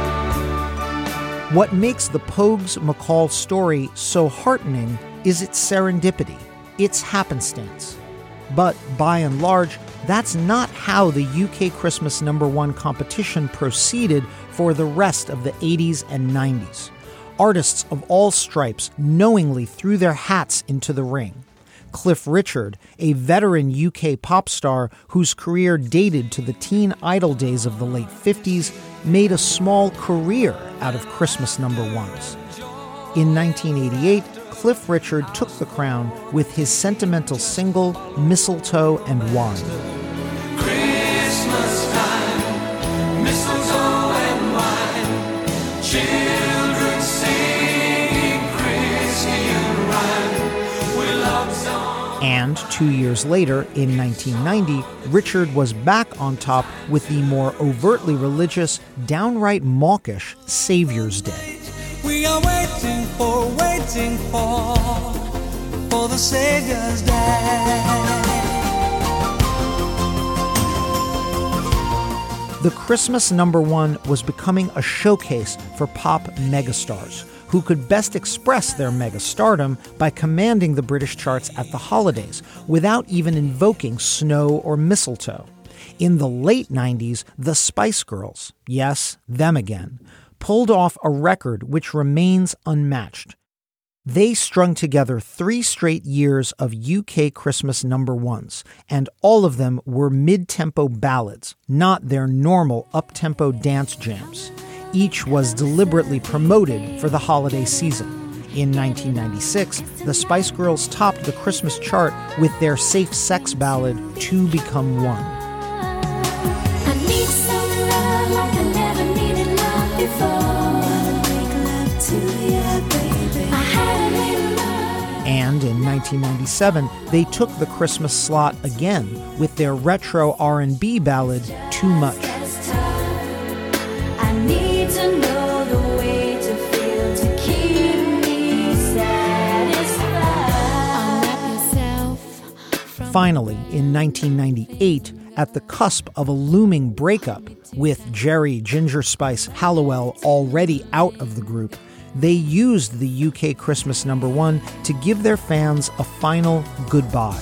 What makes the Pogues McCall story so heartening is its serendipity, its happenstance. But by and large, that's not how the U K Christmas number one competition proceeded for the rest of the eighties and nineties. Artists of all stripes knowingly threw their hats into the ring. Cliff Richard, a veteran U K pop star whose career dated to the teen idol days of the late fifties, made a small career out of Christmas number ones. In nineteen eighty-eight, Cliff Richard took the crown with his sentimental single, Mistletoe and Wine. Christmas time, mistletoe and wine, children singing Christian rhyme, we love songs. And two years later, in nineteen ninety, Richard was back on top with the more overtly religious, downright mawkish Savior's Day. We are waiting for, waiting for, for the Savior's Day. The Christmas number one was becoming a showcase for pop megastars, who could best express their megastardom by commanding the British charts at the holidays without even invoking snow or mistletoe. In the late nineties, the Spice Girls, yes, them again, pulled off a record which remains unmatched. They strung together three straight years of U K Christmas number ones, and all of them were mid-tempo ballads, not their normal up-tempo dance jams. Each was deliberately promoted for the holiday season. In nineteen ninety-six, the Spice Girls topped the Christmas chart with their safe sex ballad, Two Become One. I need some love like I never needed love before. Make love to you, baby. I had enough. And in nineteen ninety-seven, they took the Christmas slot again with their retro R and B ballad, Too Much. I need to know the way to feel to keep me satisfied. Unwrap yourself. Finally, in nineteen ninety-eight, at the cusp of a looming breakup, with Jerry Ginger Spice Halliwell already out of the group, they used the U K Christmas number one to give their fans a final goodbye.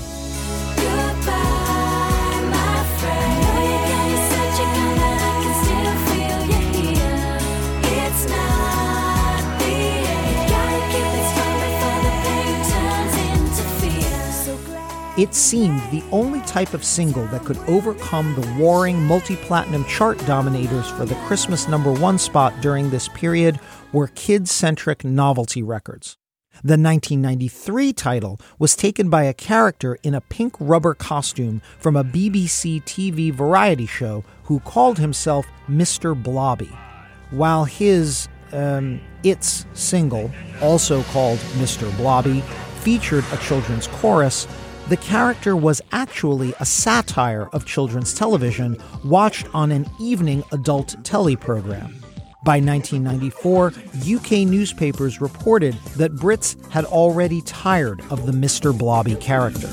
It seemed the only type of single that could overcome the warring multi-platinum chart dominators for the Christmas number one spot during this period were kid-centric novelty records. The nineteen ninety-three title was taken by a character in a pink rubber costume from a B B C T V variety show who called himself Mister Blobby, while his, um, It's single, also called Mister Blobby, featured a children's chorus. The character was actually a satire of children's television watched on an evening adult telly program. By nineteen ninety-four, U K newspapers reported that Brits had already tired of the Mister Blobby character.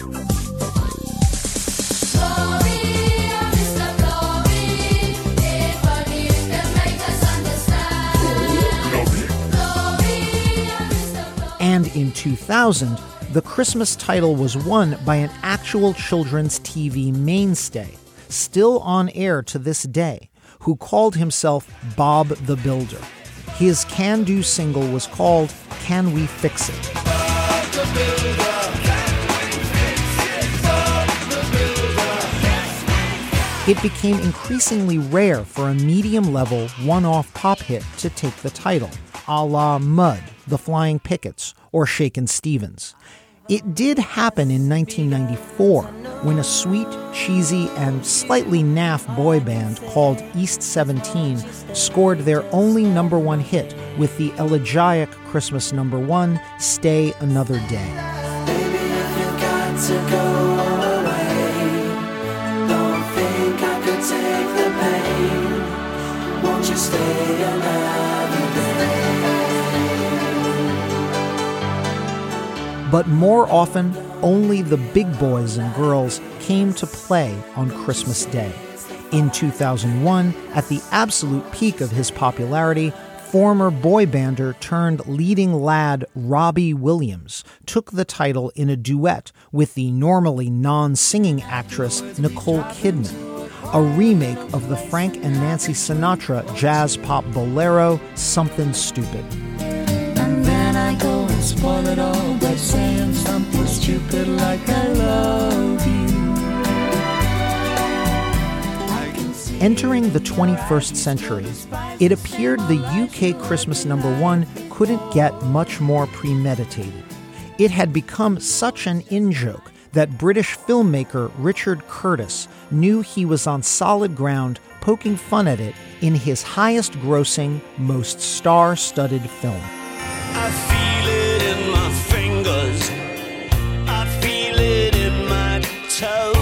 And in two thousand, the Christmas title was won by an actual children's T V mainstay, still on air to this day, who called himself Bob the Builder. His can-do single was called Can We Fix It? it became increasingly rare for a medium-level, one-off pop hit to take the title, a la Mud, The Flying Pickets, or Shakin' Stevens. It did happen in nineteen ninety-four when a sweet, cheesy, and slightly naff boy band called East seventeen scored their only number one hit with the elegiac Christmas number one, Stay Another Day. Baby, if you got to go away, don't think I could take the pain. Won't you stay another day? But more often, only the big boys and girls came to play on Christmas Day. In two thousand one, at the absolute peak of his popularity, former boy bander turned leading lad Robbie Williams took the title in a duet with the normally non-singing actress Nicole Kidman, a remake of the Frank and Nancy Sinatra jazz pop bolero Something Stupid. And then I go and spoil it all by saying something stupid like I love you. Entering the twenty-first century, it appeared the U K Christmas number one couldn't get much more premeditated. It had become such an in-joke that British filmmaker Richard Curtis knew he was on solid ground poking fun at it in his highest-grossing, most star-studded film. I feel it in my fingers, I feel it in my toes.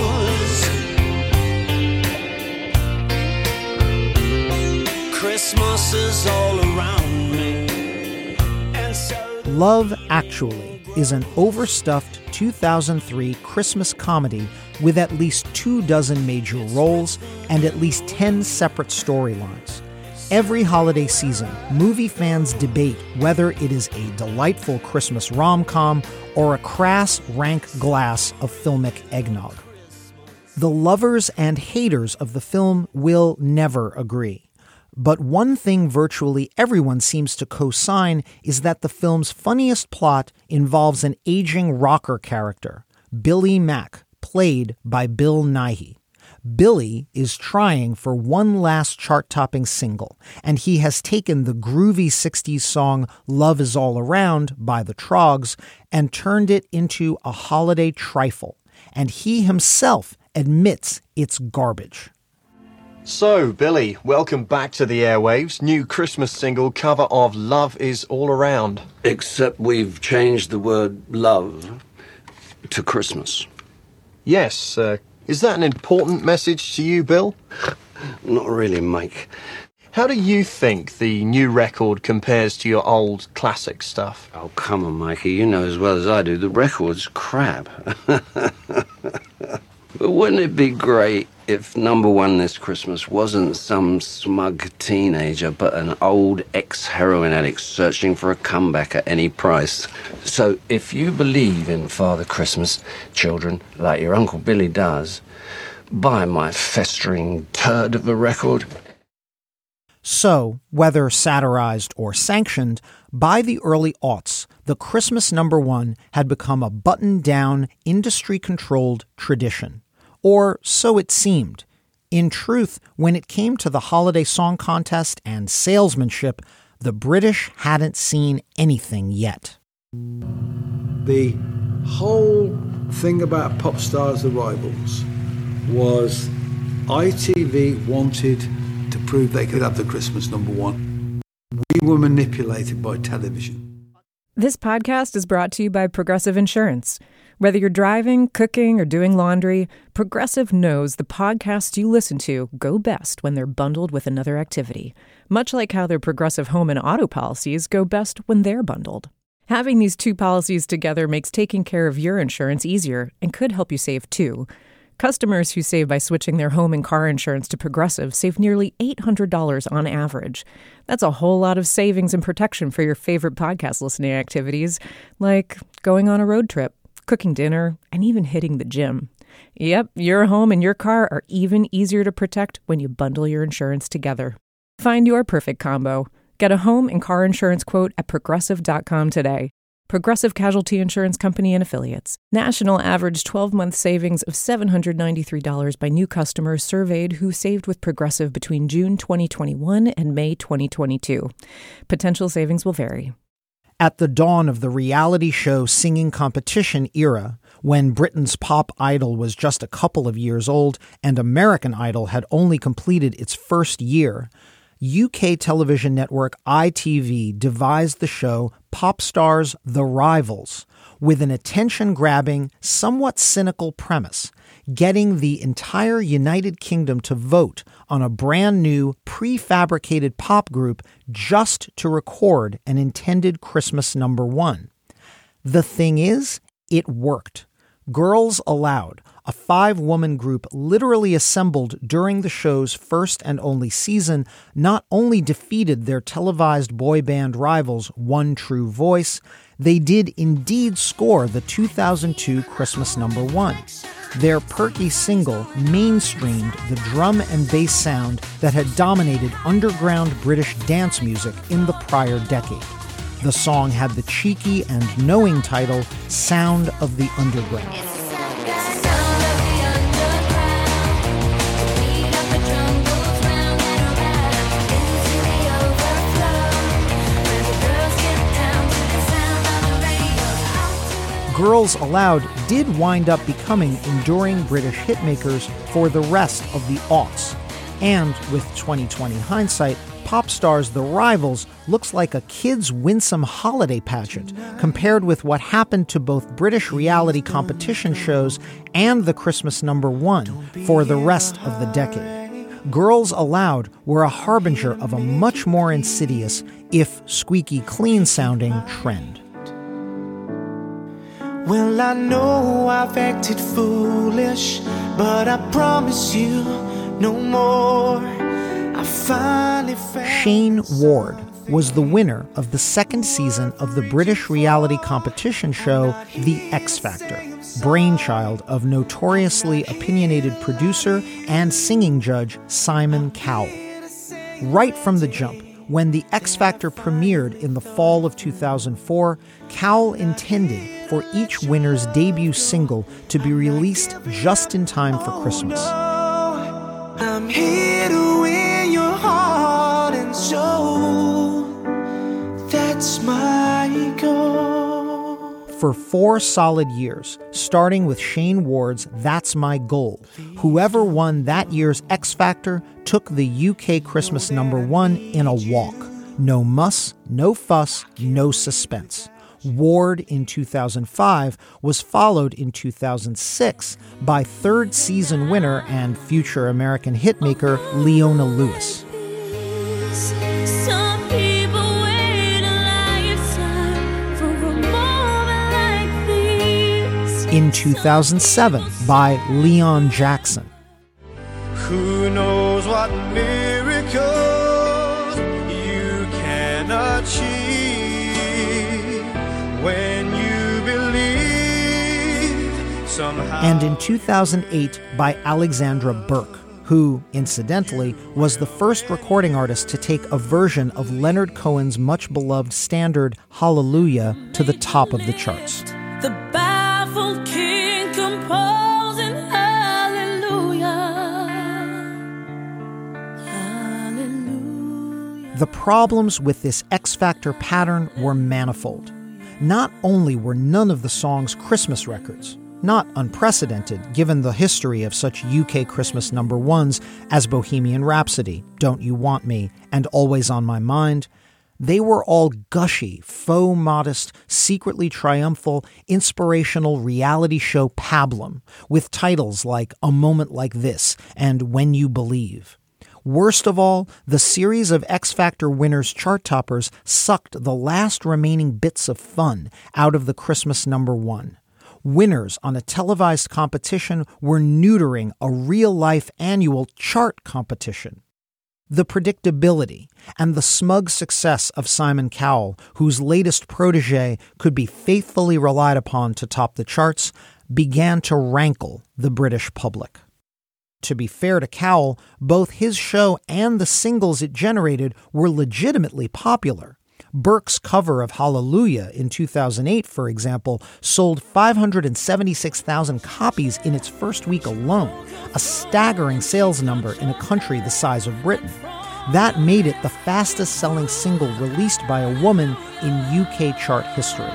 Christmas is all around me. And so Love Actually is an overstuffed two thousand three Christmas comedy with at least two dozen major roles and at least ten separate storylines. Every holiday season, movie fans debate whether it is a delightful Christmas rom-com or a crass, rank glass of filmic eggnog. The lovers and haters of the film will never agree. But one thing virtually everyone seems to co-sign is that the film's funniest plot involves an aging rocker character, Billy Mack, played by Bill Nighy. Billy is trying for one last chart-topping single, and he has taken the groovy sixties song Love Is All Around by the Troggs and turned it into a holiday trifle, and he himself admits it's garbage. So, Billy, welcome back to the airwaves. New Christmas single cover of Love Is All Around. Except we've changed the word love to Christmas. Yes, uh, is that an important message to you, Bill? Not really, Mike. How do you think the new record compares to your old classic stuff? Oh, come on, Mikey. You know as well as I do, the record's crap. But wouldn't it be great if number one this Christmas wasn't some smug teenager, but an old ex-heroin addict searching for a comeback at any price? So if you believe in Father Christmas, children, like your Uncle Billy does, buy my festering turd of a record. So, whether satirized or sanctioned, by the early aughts, the Christmas number one had become a buttoned-down, industry-controlled tradition. Or so it seemed. In truth, when it came to the holiday song contest and salesmanship, the British hadn't seen anything yet. The whole thing about pop stars' arrivals was I T V wanted to prove they could have the Christmas number one. We were manipulated by television. This podcast is brought to you by Progressive Insurance. Whether you're driving, cooking, or doing laundry, Progressive knows the podcasts you listen to go best when they're bundled with another activity, much like how their Progressive home and auto policies go best when they're bundled. Having these two policies together makes taking care of your insurance easier and could help you save too. Customers who save by switching their home and car insurance to Progressive save nearly eight hundred dollars on average. That's a whole lot of savings and protection for your favorite podcast listening activities, like going on a road trip, cooking dinner, and even hitting the gym. Yep, your home and your car are even easier to protect when you bundle your insurance together. Find your perfect combo. Get a home and car insurance quote at progressive dot com today. Progressive Casualty Insurance Company and Affiliates. National average twelve-month savings of seven hundred ninety-three dollars by new customers surveyed who saved with Progressive between June twenty twenty-one and May twenty twenty-two. Potential savings will vary. At the dawn of the reality show singing competition era, when Britain's Pop Idol was just a couple of years old and American Idol had only completed its first year, U K television network I T V devised the show Pop Stars The Rivals with an attention-grabbing, somewhat cynical premise, getting the entire United Kingdom to vote on a brand new, prefabricated pop group just to record an intended Christmas number one. The thing is, it worked. Girls Aloud, a five-woman group literally assembled during the show's first and only season, not only defeated their televised boy band rivals One True Voice, they did indeed score the two thousand two Christmas number one. Their perky single mainstreamed the drum and bass sound that had dominated underground British dance music in the prior decade. The song had the cheeky and knowing title, Sound of the Underground. Girls Aloud did wind up becoming enduring British hitmakers for the rest of the aughts. And with twenty twenty hindsight, Pop Stars The Rivals looks like a kid's winsome holiday pageant compared with what happened to both British reality competition shows and the Christmas number one for the rest of the decade. Girls Aloud were a harbinger of a much more insidious, if squeaky clean sounding, trend. Well, I know I've acted foolish, but I promise you no more. I finally found Shane Ward was the winner of the second season of the British reality competition show The X Factor, brainchild of notoriously opinionated producer and singing judge Simon Cowell. Right from the jump, when The X Factor premiered in the fall of two thousand four, Cowell intended for each winner's debut single to be released just in time for Christmas. I'm here to win your heart and soul. That's my goal. For four solid years, starting with Shane Ward's That's My Goal, whoever won that year's X Factor took the U K Christmas number one in a walk. No muss, no fuss, no suspense. Ward in two thousand five was followed in two thousand six by third season winner and future American hitmaker Leona Lewis. Some people wait a lifetime for a moment like this. In two thousand seven by Leon Jackson. Who knows what miracles you can achieve when you believe somehow. And in two thousand eight by Alexandra Burke, who, incidentally, was the first recording artist to take a version of Leonard Cohen's much-beloved standard Hallelujah to the top of the charts. The baffled king composing hallelujah. Hallelujah. The problems with this X Factor pattern were manifold. Not only were none of the songs Christmas records, not unprecedented given the history of such U K Christmas number ones as Bohemian Rhapsody, Don't You Want Me, and Always on My Mind, they were all gushy, faux modest, secretly triumphal, inspirational reality show pablum with titles like A Moment Like This and When You Believe. Worst of all, the series of X Factor winners chart toppers sucked the last remaining bits of fun out of the Christmas number one. Winners on a televised competition were neutering a real-life annual chart competition. The predictability and the smug success of Simon Cowell, whose latest protege could be faithfully relied upon to top the charts, began to rankle the British public. To be fair to Cowell, both his show and the singles it generated were legitimately popular. Burke's cover of Hallelujah in two thousand eight, for example, sold five hundred seventy-six thousand copies in its first week alone, a staggering sales number in a country the size of Britain. That made it the fastest-selling single released by a woman in U K chart history.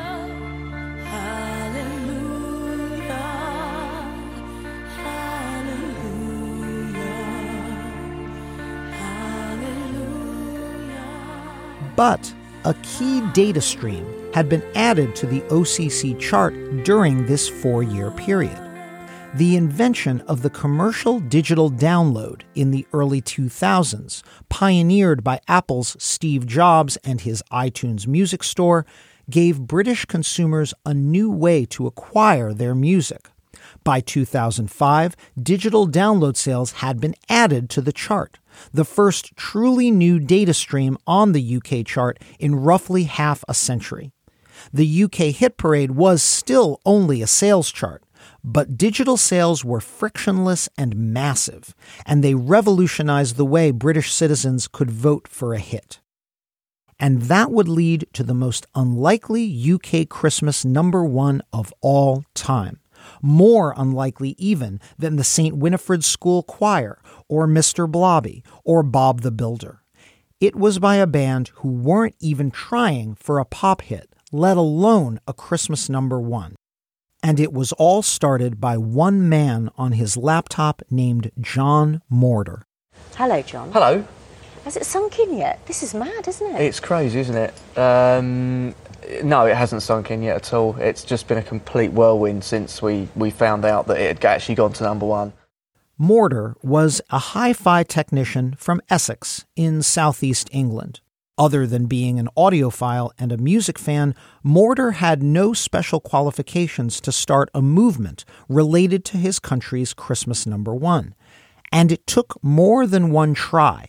But a key data stream had been added to the O C C chart during this four-year period. The invention of the commercial digital download in the early two thousands, pioneered by Apple's Steve Jobs and his iTunes Music Store, gave British consumers a new way to acquire their music. By two thousand five, digital download sales had been added to the chart, the first truly new data stream on the U K chart in roughly half a century. The U K Hit Parade was still only a sales chart, but digital sales were frictionless and massive, and they revolutionized the way British citizens could vote for a hit. And that would lead to the most unlikely U K Christmas number one of all time. More unlikely even than the Saint Winifred's School Choir or Mister Blobby or Bob the Builder. It was by a band who weren't even trying for a pop hit, let alone a Christmas number one. And it was all started by one man on his laptop named John Mortar. Hello, John. Hello. Has it sunk in yet? This is mad, isn't it? It's crazy, isn't it? Um, no, it hasn't sunk in yet at all. It's just been a complete whirlwind since we, we found out that it had actually gone to number one. Mortar was a hi-fi technician from Essex in southeast England. Other than being an audiophile and a music fan, Mortar had no special qualifications to start a movement related to his country's Christmas number one. And it took more than one try.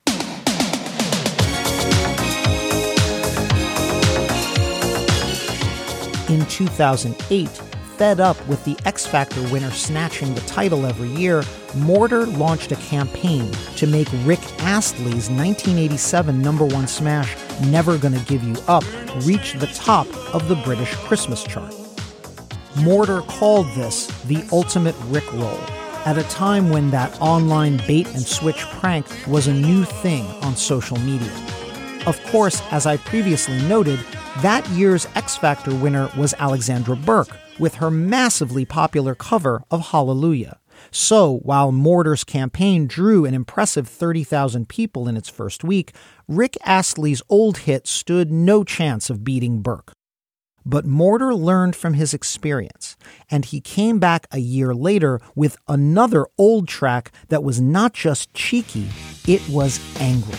In two thousand eight, fed up with the X Factor winner snatching the title every year, Mortar launched a campaign to make Rick Astley's nineteen eighty-seven number one smash, Never Gonna Give You Up, reach the top of the British Christmas chart. Mortar called this the ultimate Rickroll, at a time when that online bait-and-switch prank was a new thing on social media. Of course, as I previously noted, that year's X Factor winner was Alexandra Burke, with her massively popular cover of Hallelujah. So, while Mortar's campaign drew an impressive thirty thousand people in its first week, Rick Astley's old hit stood no chance of beating Burke. But Mortar learned from his experience, and he came back a year later with another old track that was not just cheeky, it was angry.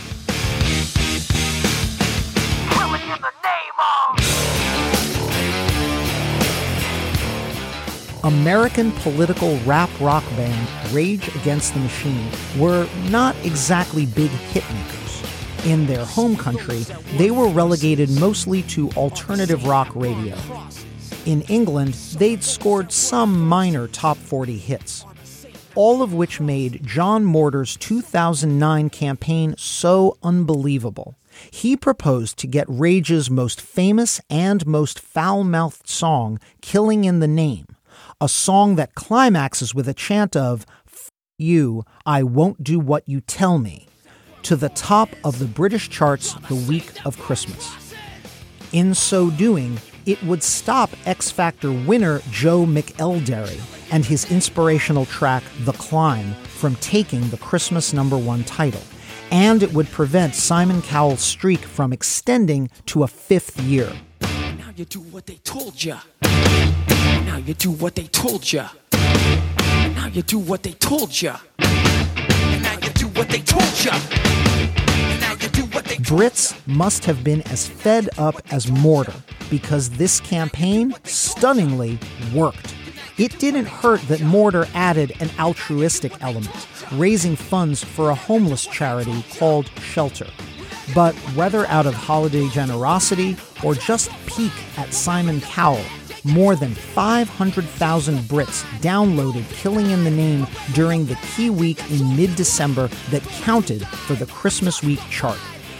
American political rap rock band Rage Against the Machine were not exactly big hitmakers. In their home country, they were relegated mostly to alternative rock radio. In England, they'd scored some minor top forty hits, all of which made John Mortar's two thousand nine campaign so unbelievable. He proposed to get Rage's most famous and most foul-mouthed song, Killing in the Name, a song that climaxes with a chant of, "F you, I won't do what you tell me," to the top of the British charts the week of Christmas. In so doing, it would stop X Factor winner Joe McElderry and his inspirational track The Climb from taking the Christmas number one title. And it would prevent Simon Cowell's streak from extending to a fifth year. Now you do what they told ya. Now you do what they told ya. Now you do what they told ya. Now you do what they told ya. Now you do what they Brits must have been as fed up as Mortar, because this campaign stunningly worked. It didn't hurt that Mortar added an altruistic element, raising funds for a homeless charity called Shelter. But whether out of holiday generosity or just pique at Simon Cowell, more than five hundred thousand Brits downloaded Killing in the Name during the key week in mid-December that counted for the Christmas week chart.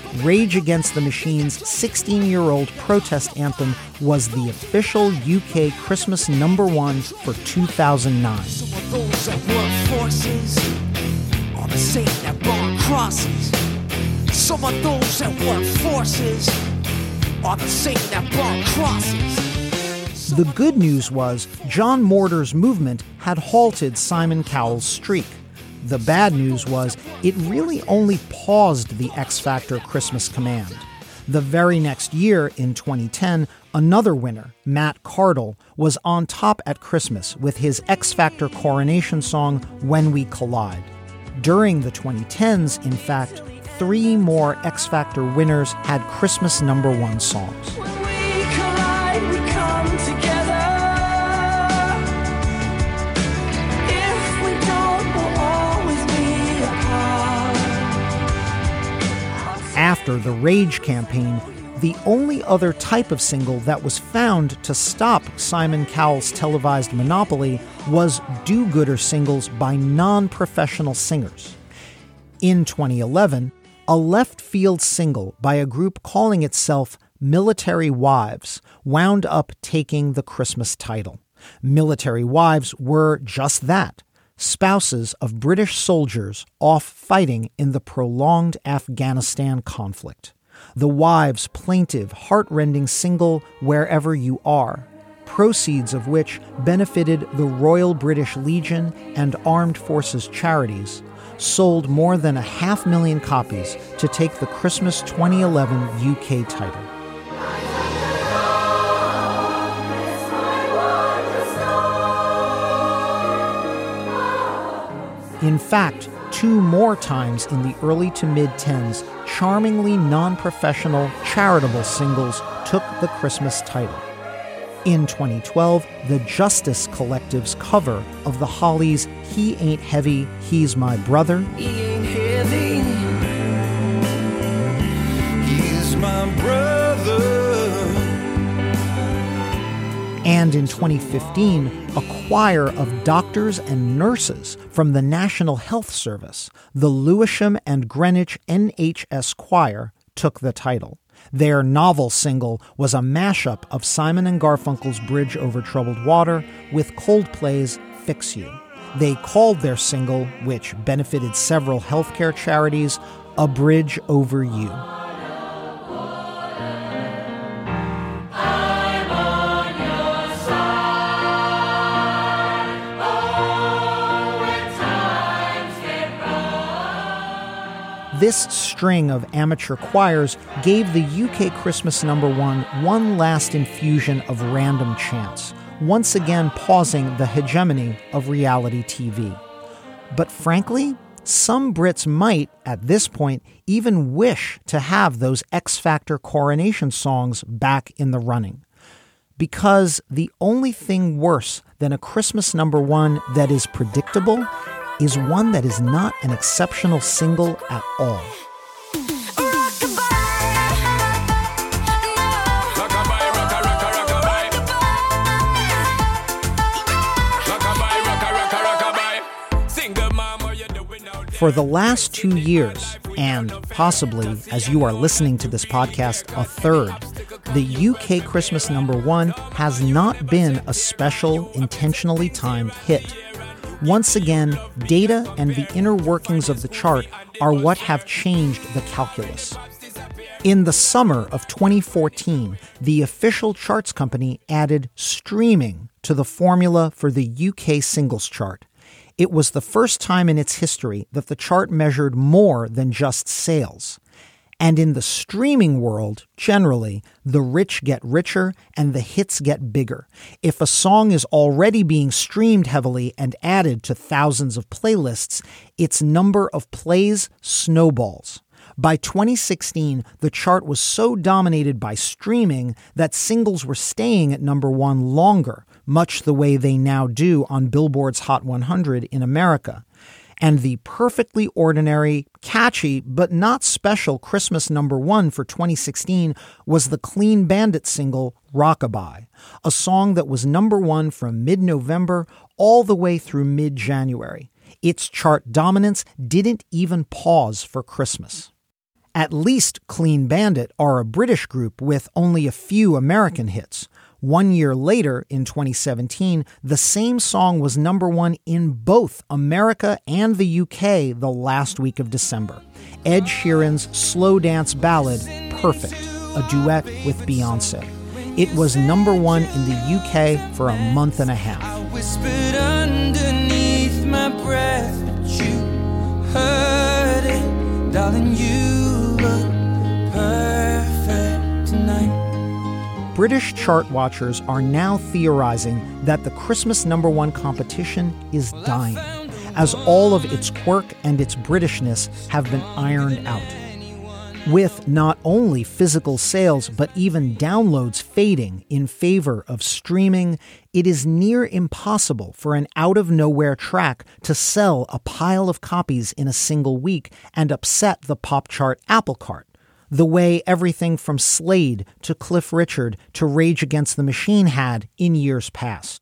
Rage Against the Machine's sixteen-year-old protest anthem was the official U K Christmas number one for two thousand nine. Some of those that work forces are the same that burn crosses. Some of those that work forces are the same that burn crosses. The good news was John Mortar's movement had halted Simon Cowell's streak. The bad news was it really only paused the X Factor Christmas command. The very next year, in twenty ten, another winner, Matt Cardle, was on top at Christmas with his X Factor coronation song, When We Collide. During the twenty tens, in fact, three more X Factor winners had Christmas number one songs. When we collide, we come together. If we don't, we'll always be apart. After the Rage campaign, the only other type of single that was found to stop Simon Cowell's televised monopoly was do-gooder singles by non-professional singers. In twenty eleven, a left-field single by a group calling itself Military Wives wound up taking the Christmas title. Military Wives were just that, spouses of British soldiers off fighting in the prolonged Afghanistan conflict. The Wives' plaintive, heart-rending single, Wherever You Are, proceeds of which benefited the Royal British Legion and Armed Forces charities, sold more than a half million copies to take the Christmas twenty eleven U K title. In fact, two more times in the early to mid-tens, charmingly non-professional, charitable singles took the Christmas title. In twenty twelve, the Justice Collective's cover of the Hollies' He Ain't Heavy, He's My Brother, He ain't heavy. He's my brother. and in twenty fifteen, a choir of doctors and nurses from the National Health Service, the Lewisham and Greenwich N H S Choir, took the title. Their novel single was a mashup of Simon and Garfunkel's Bridge Over Troubled Water with Coldplay's Fix You. They called their single, which benefited several healthcare charities, A Bridge Over You. This string of amateur choirs gave the U K Christmas number one one last infusion of random chance, once again pausing the hegemony of reality T V. But frankly, some Brits might, at this point, even wish to have those X Factor coronation songs back in the running. Because the only thing worse than a Christmas number one that is predictable is one that is not an exceptional single at all. For the last two years, and possibly, as you are listening to this podcast, a third, the U K Christmas number one has not been a special, intentionally timed hit. Once again, data and the inner workings of the chart are what have changed the calculus. In the summer of twenty fourteen, the official charts company added streaming to the formula for the U K singles chart. It was the first time in its history that the chart measured more than just sales. And in the streaming world, generally, the rich get richer and the hits get bigger. If a song is already being streamed heavily and added to thousands of playlists, its number of plays snowballs. By twenty sixteen, the chart was so dominated by streaming that singles were staying at number one longer, much the way they now do on Billboard's Hot one hundred in America. And the perfectly ordinary, catchy, but not special Christmas number one for twenty sixteen was the Clean Bandit single, Rockabye, a song that was number one from mid-November all the way through mid-January. Its chart dominance didn't even pause for Christmas. At least Clean Bandit are a British group with only a few American hits. One year later, in twenty seventeen, the same song was number one in both America and the U K the last week of December. Ed Sheeran's slow dance ballad, Perfect, a duet with Beyoncé. It was number one in the U K for a month and a half. I whispered underneath my breath, but you heard it. Darling, you look perfect tonight. British chart watchers are now theorizing that the Christmas number one competition is dying, as all of its quirk and its Britishness have been ironed out. With not only physical sales, but even downloads fading in favor of streaming, it is near impossible for an out-of-nowhere track to sell a pile of copies in a single week and upset the pop chart apple cart, the way everything from Slade to Cliff Richard to Rage Against the Machine had in years past.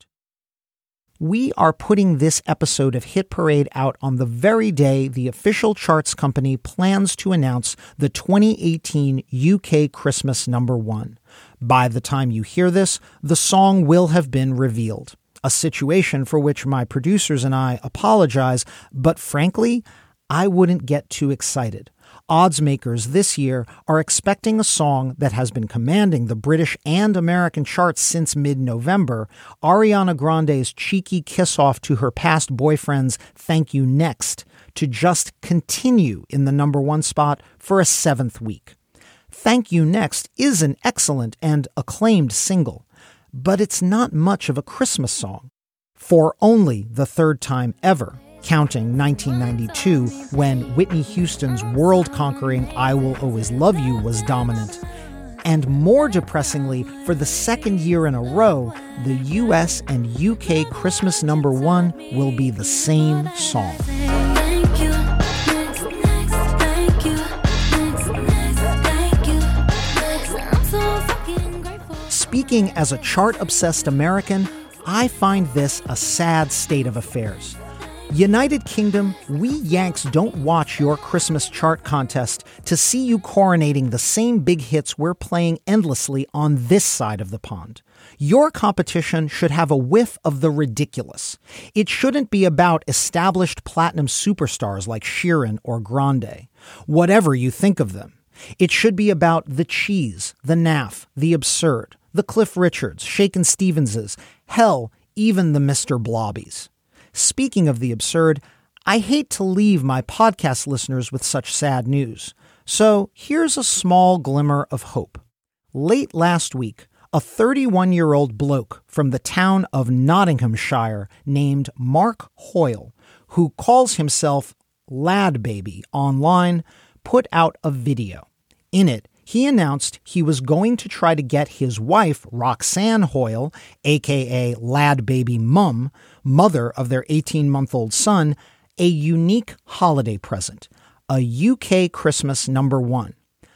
We are putting this episode of Hit Parade out on the very day the official charts company plans to announce the twenty eighteen U K Christmas number one. By the time you hear this, the song will have been revealed, a situation for which my producers and I apologize, but frankly, I wouldn't get too excited. Odds makers this year are expecting a song that has been commanding the British and American charts since mid-November, Ariana Grande's cheeky kiss-off to her past boyfriend's Thank You Next, to just continue in the number one spot for a seventh week. Thank You Next is an excellent and acclaimed single, but it's not much of a Christmas song. For only the third time ever, counting nineteen ninety-two, when Whitney Houston's world-conquering I Will Always Love You was dominant. And more depressingly, for the second year in a row, the U S and U K Christmas number one will be the same song. Thank you, next, next, thank you, next, next, thank you, next. I'm so fucking grateful. Speaking as a chart-obsessed American, I find this a sad state of affairs. United Kingdom, we Yanks don't watch your Christmas chart contest to see you coronating the same big hits we're playing endlessly on this side of the pond. Your competition should have a whiff of the ridiculous. It shouldn't be about established platinum superstars like Sheeran or Grande, whatever you think of them. It should be about the cheese, the naff, the absurd, the Cliff Richards, Shakin' Stevenses, hell, even the Mister Blobbies. Speaking of the absurd, I hate to leave my podcast listeners with such sad news. So here's a small glimmer of hope. Late last week, a thirty-one-year-old bloke from the town of Nottinghamshire named Mark Hoyle, who calls himself Lad Baby online, put out a video. In it, he announced he was going to try to get his wife, Roxanne Hoyle, aka Lad Baby Mum, mother of their eighteen-month-old son, a unique holiday present, a U K Christmas number one.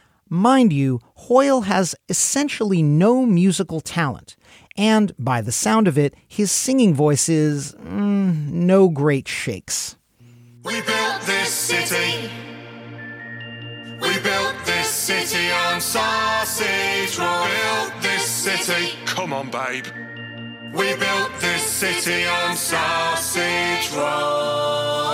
Mind you, Hoyle has essentially no musical talent, and by the sound of it, his singing voice is mm, no great shakes. We built this city. We built this city on sausage roll. Built this city. Come on, babe. We built this city on sausage rolls.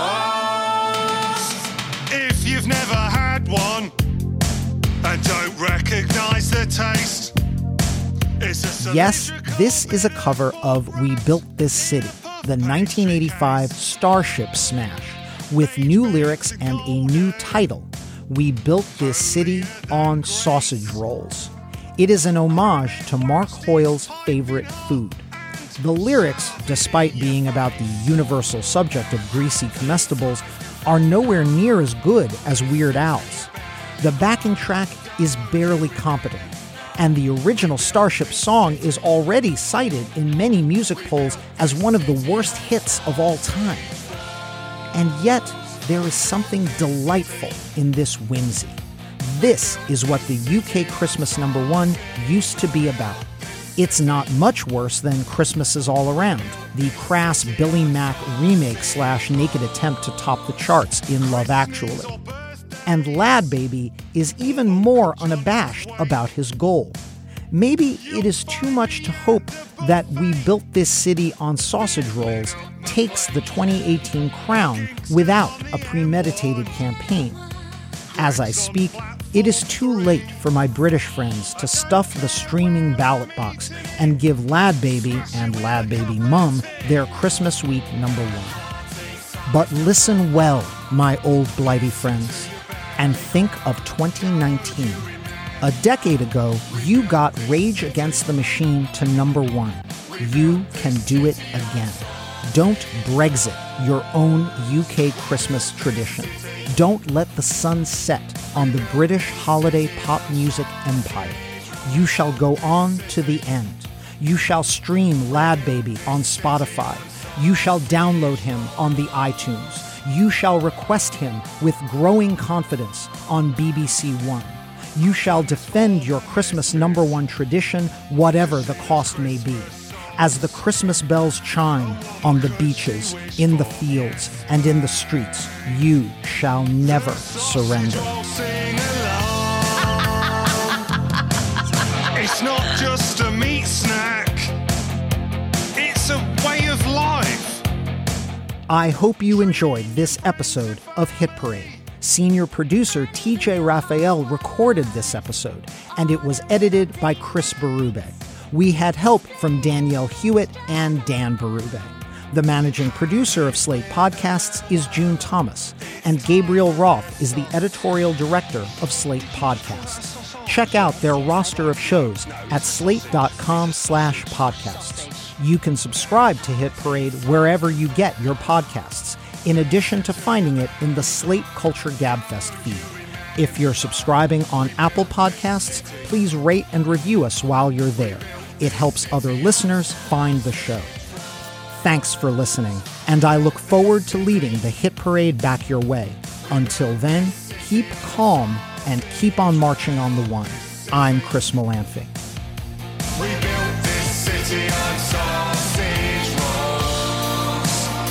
If you've never had one and don't recognise the taste, it's a Yes, this is a cover of We Built This City, the nineteen eighty-five Starship smash, with new lyrics and a new title, We Built This City on Sausage Rolls. It is an homage to Mark Hoyle's favorite food. The lyrics, despite being about the universal subject of greasy comestibles, are nowhere near as good as Weird Al's. The backing track is barely competent, and the original Starship song is already cited in many music polls as one of the worst hits of all time. And yet, there is something delightful in this whimsy. This is what the U K Christmas number one used to be about. It's not much worse than Christmas Is All Around, the crass Billy Mack remake slash naked attempt to top the charts in Love Actually. And Lad Baby is even more unabashed about his goal. Maybe it is too much to hope that We Built This City on Sausage Rolls takes the twenty eighteen crown without a premeditated campaign. As I speak, it is too late for my British friends to stuff the streaming ballot box and give Lad Baby and Lad Baby Mum their Christmas week number one. But listen well, my old blighty friends, and think of twenty nineteen. A decade ago, you got Rage Against the Machine to number one. You can do it again. Don't Brexit your own U K Christmas tradition. Don't let the sun set on the British holiday pop music empire. You shall go on to the end. You shall stream Lad Baby on Spotify. You shall download him on the iTunes. You shall request him with growing confidence on B B C One. You shall defend your Christmas number one tradition, whatever the cost may be. As the Christmas bells chime on the beaches, in the fields, and in the streets, you shall never surrender. It's not just a meat snack, it's a way of life. I hope you enjoyed this episode of Hit Parade. Senior producer T J Raphael recorded this episode, and it was edited by Chris Berube. We had help from Danielle Hewitt and Dan Berube. The managing producer of Slate Podcasts is June Thomas, and Gabriel Roth is the editorial director of Slate Podcasts. Check out their roster of shows at slate.com slash podcasts. You can subscribe to Hit Parade wherever you get your podcasts, in addition to finding it in the Slate Culture Gabfest feed. If you're subscribing on Apple Podcasts, please rate and review us while you're there. It helps other listeners find the show. Thanks for listening, and I look forward to leading the Hit Parade back your way. Until then, keep calm and keep on marching on the one. I'm Chris Molanphy. We built this city on sausage rolls.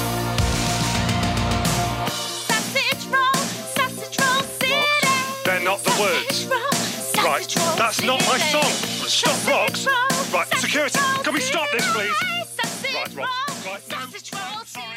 Sausage roll, sausage roll city. They're not the words. Right, that's not my song. Stop, Rocks. Right, security, can we stop this, please? Right, Rocks. Right, no. Sorry.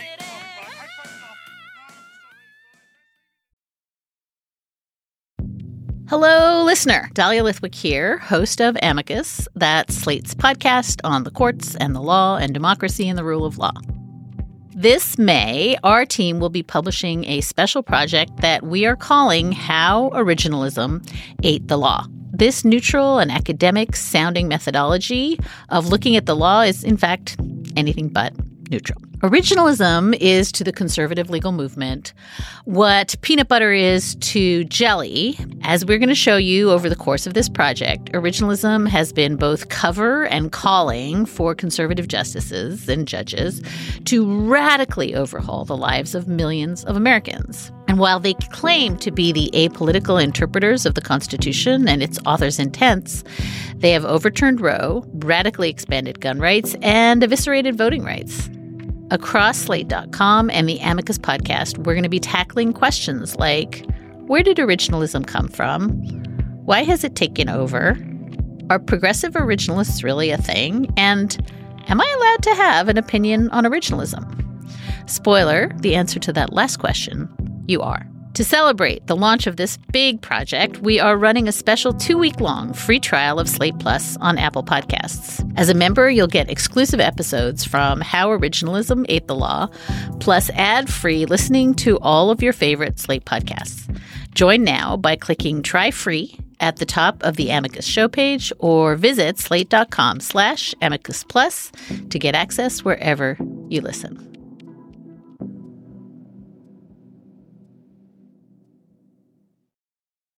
Hello, listener. Dahlia Lithwick here, host of Amicus, that's Slate's podcast on the courts and the law and democracy and the rule of law. This May, our team will be publishing a special project that we are calling How Originalism Ate the Law. This neutral and academic sounding methodology of looking at the law is, in fact, anything but neutral. Originalism is to the conservative legal movement what peanut butter is to jelly. As we're going to show you over the course of this project, originalism has been both cover and calling for conservative justices and judges to radically overhaul the lives of millions of Americans. And while they claim to be the apolitical interpreters of the Constitution and its author's intents, they have overturned Roe, radically expanded gun rights, and eviscerated voting rights. Across Slate dot com and the Amicus podcast, we're going to be tackling questions like, where did originalism come from? Why has it taken over? Are progressive originalists really a thing? And am I allowed to have an opinion on originalism? Spoiler, the answer to that last question, you are. To celebrate the launch of this big project, we are running a special two-week-long free trial of Slate Plus on Apple Podcasts. As a member, you'll get exclusive episodes from How Originalism Ate the Law, plus ad-free listening to all of your favorite Slate podcasts. Join now by clicking Try Free at the top of the Amicus show page or visit slate.com slash Amicus Plus to get access wherever you listen.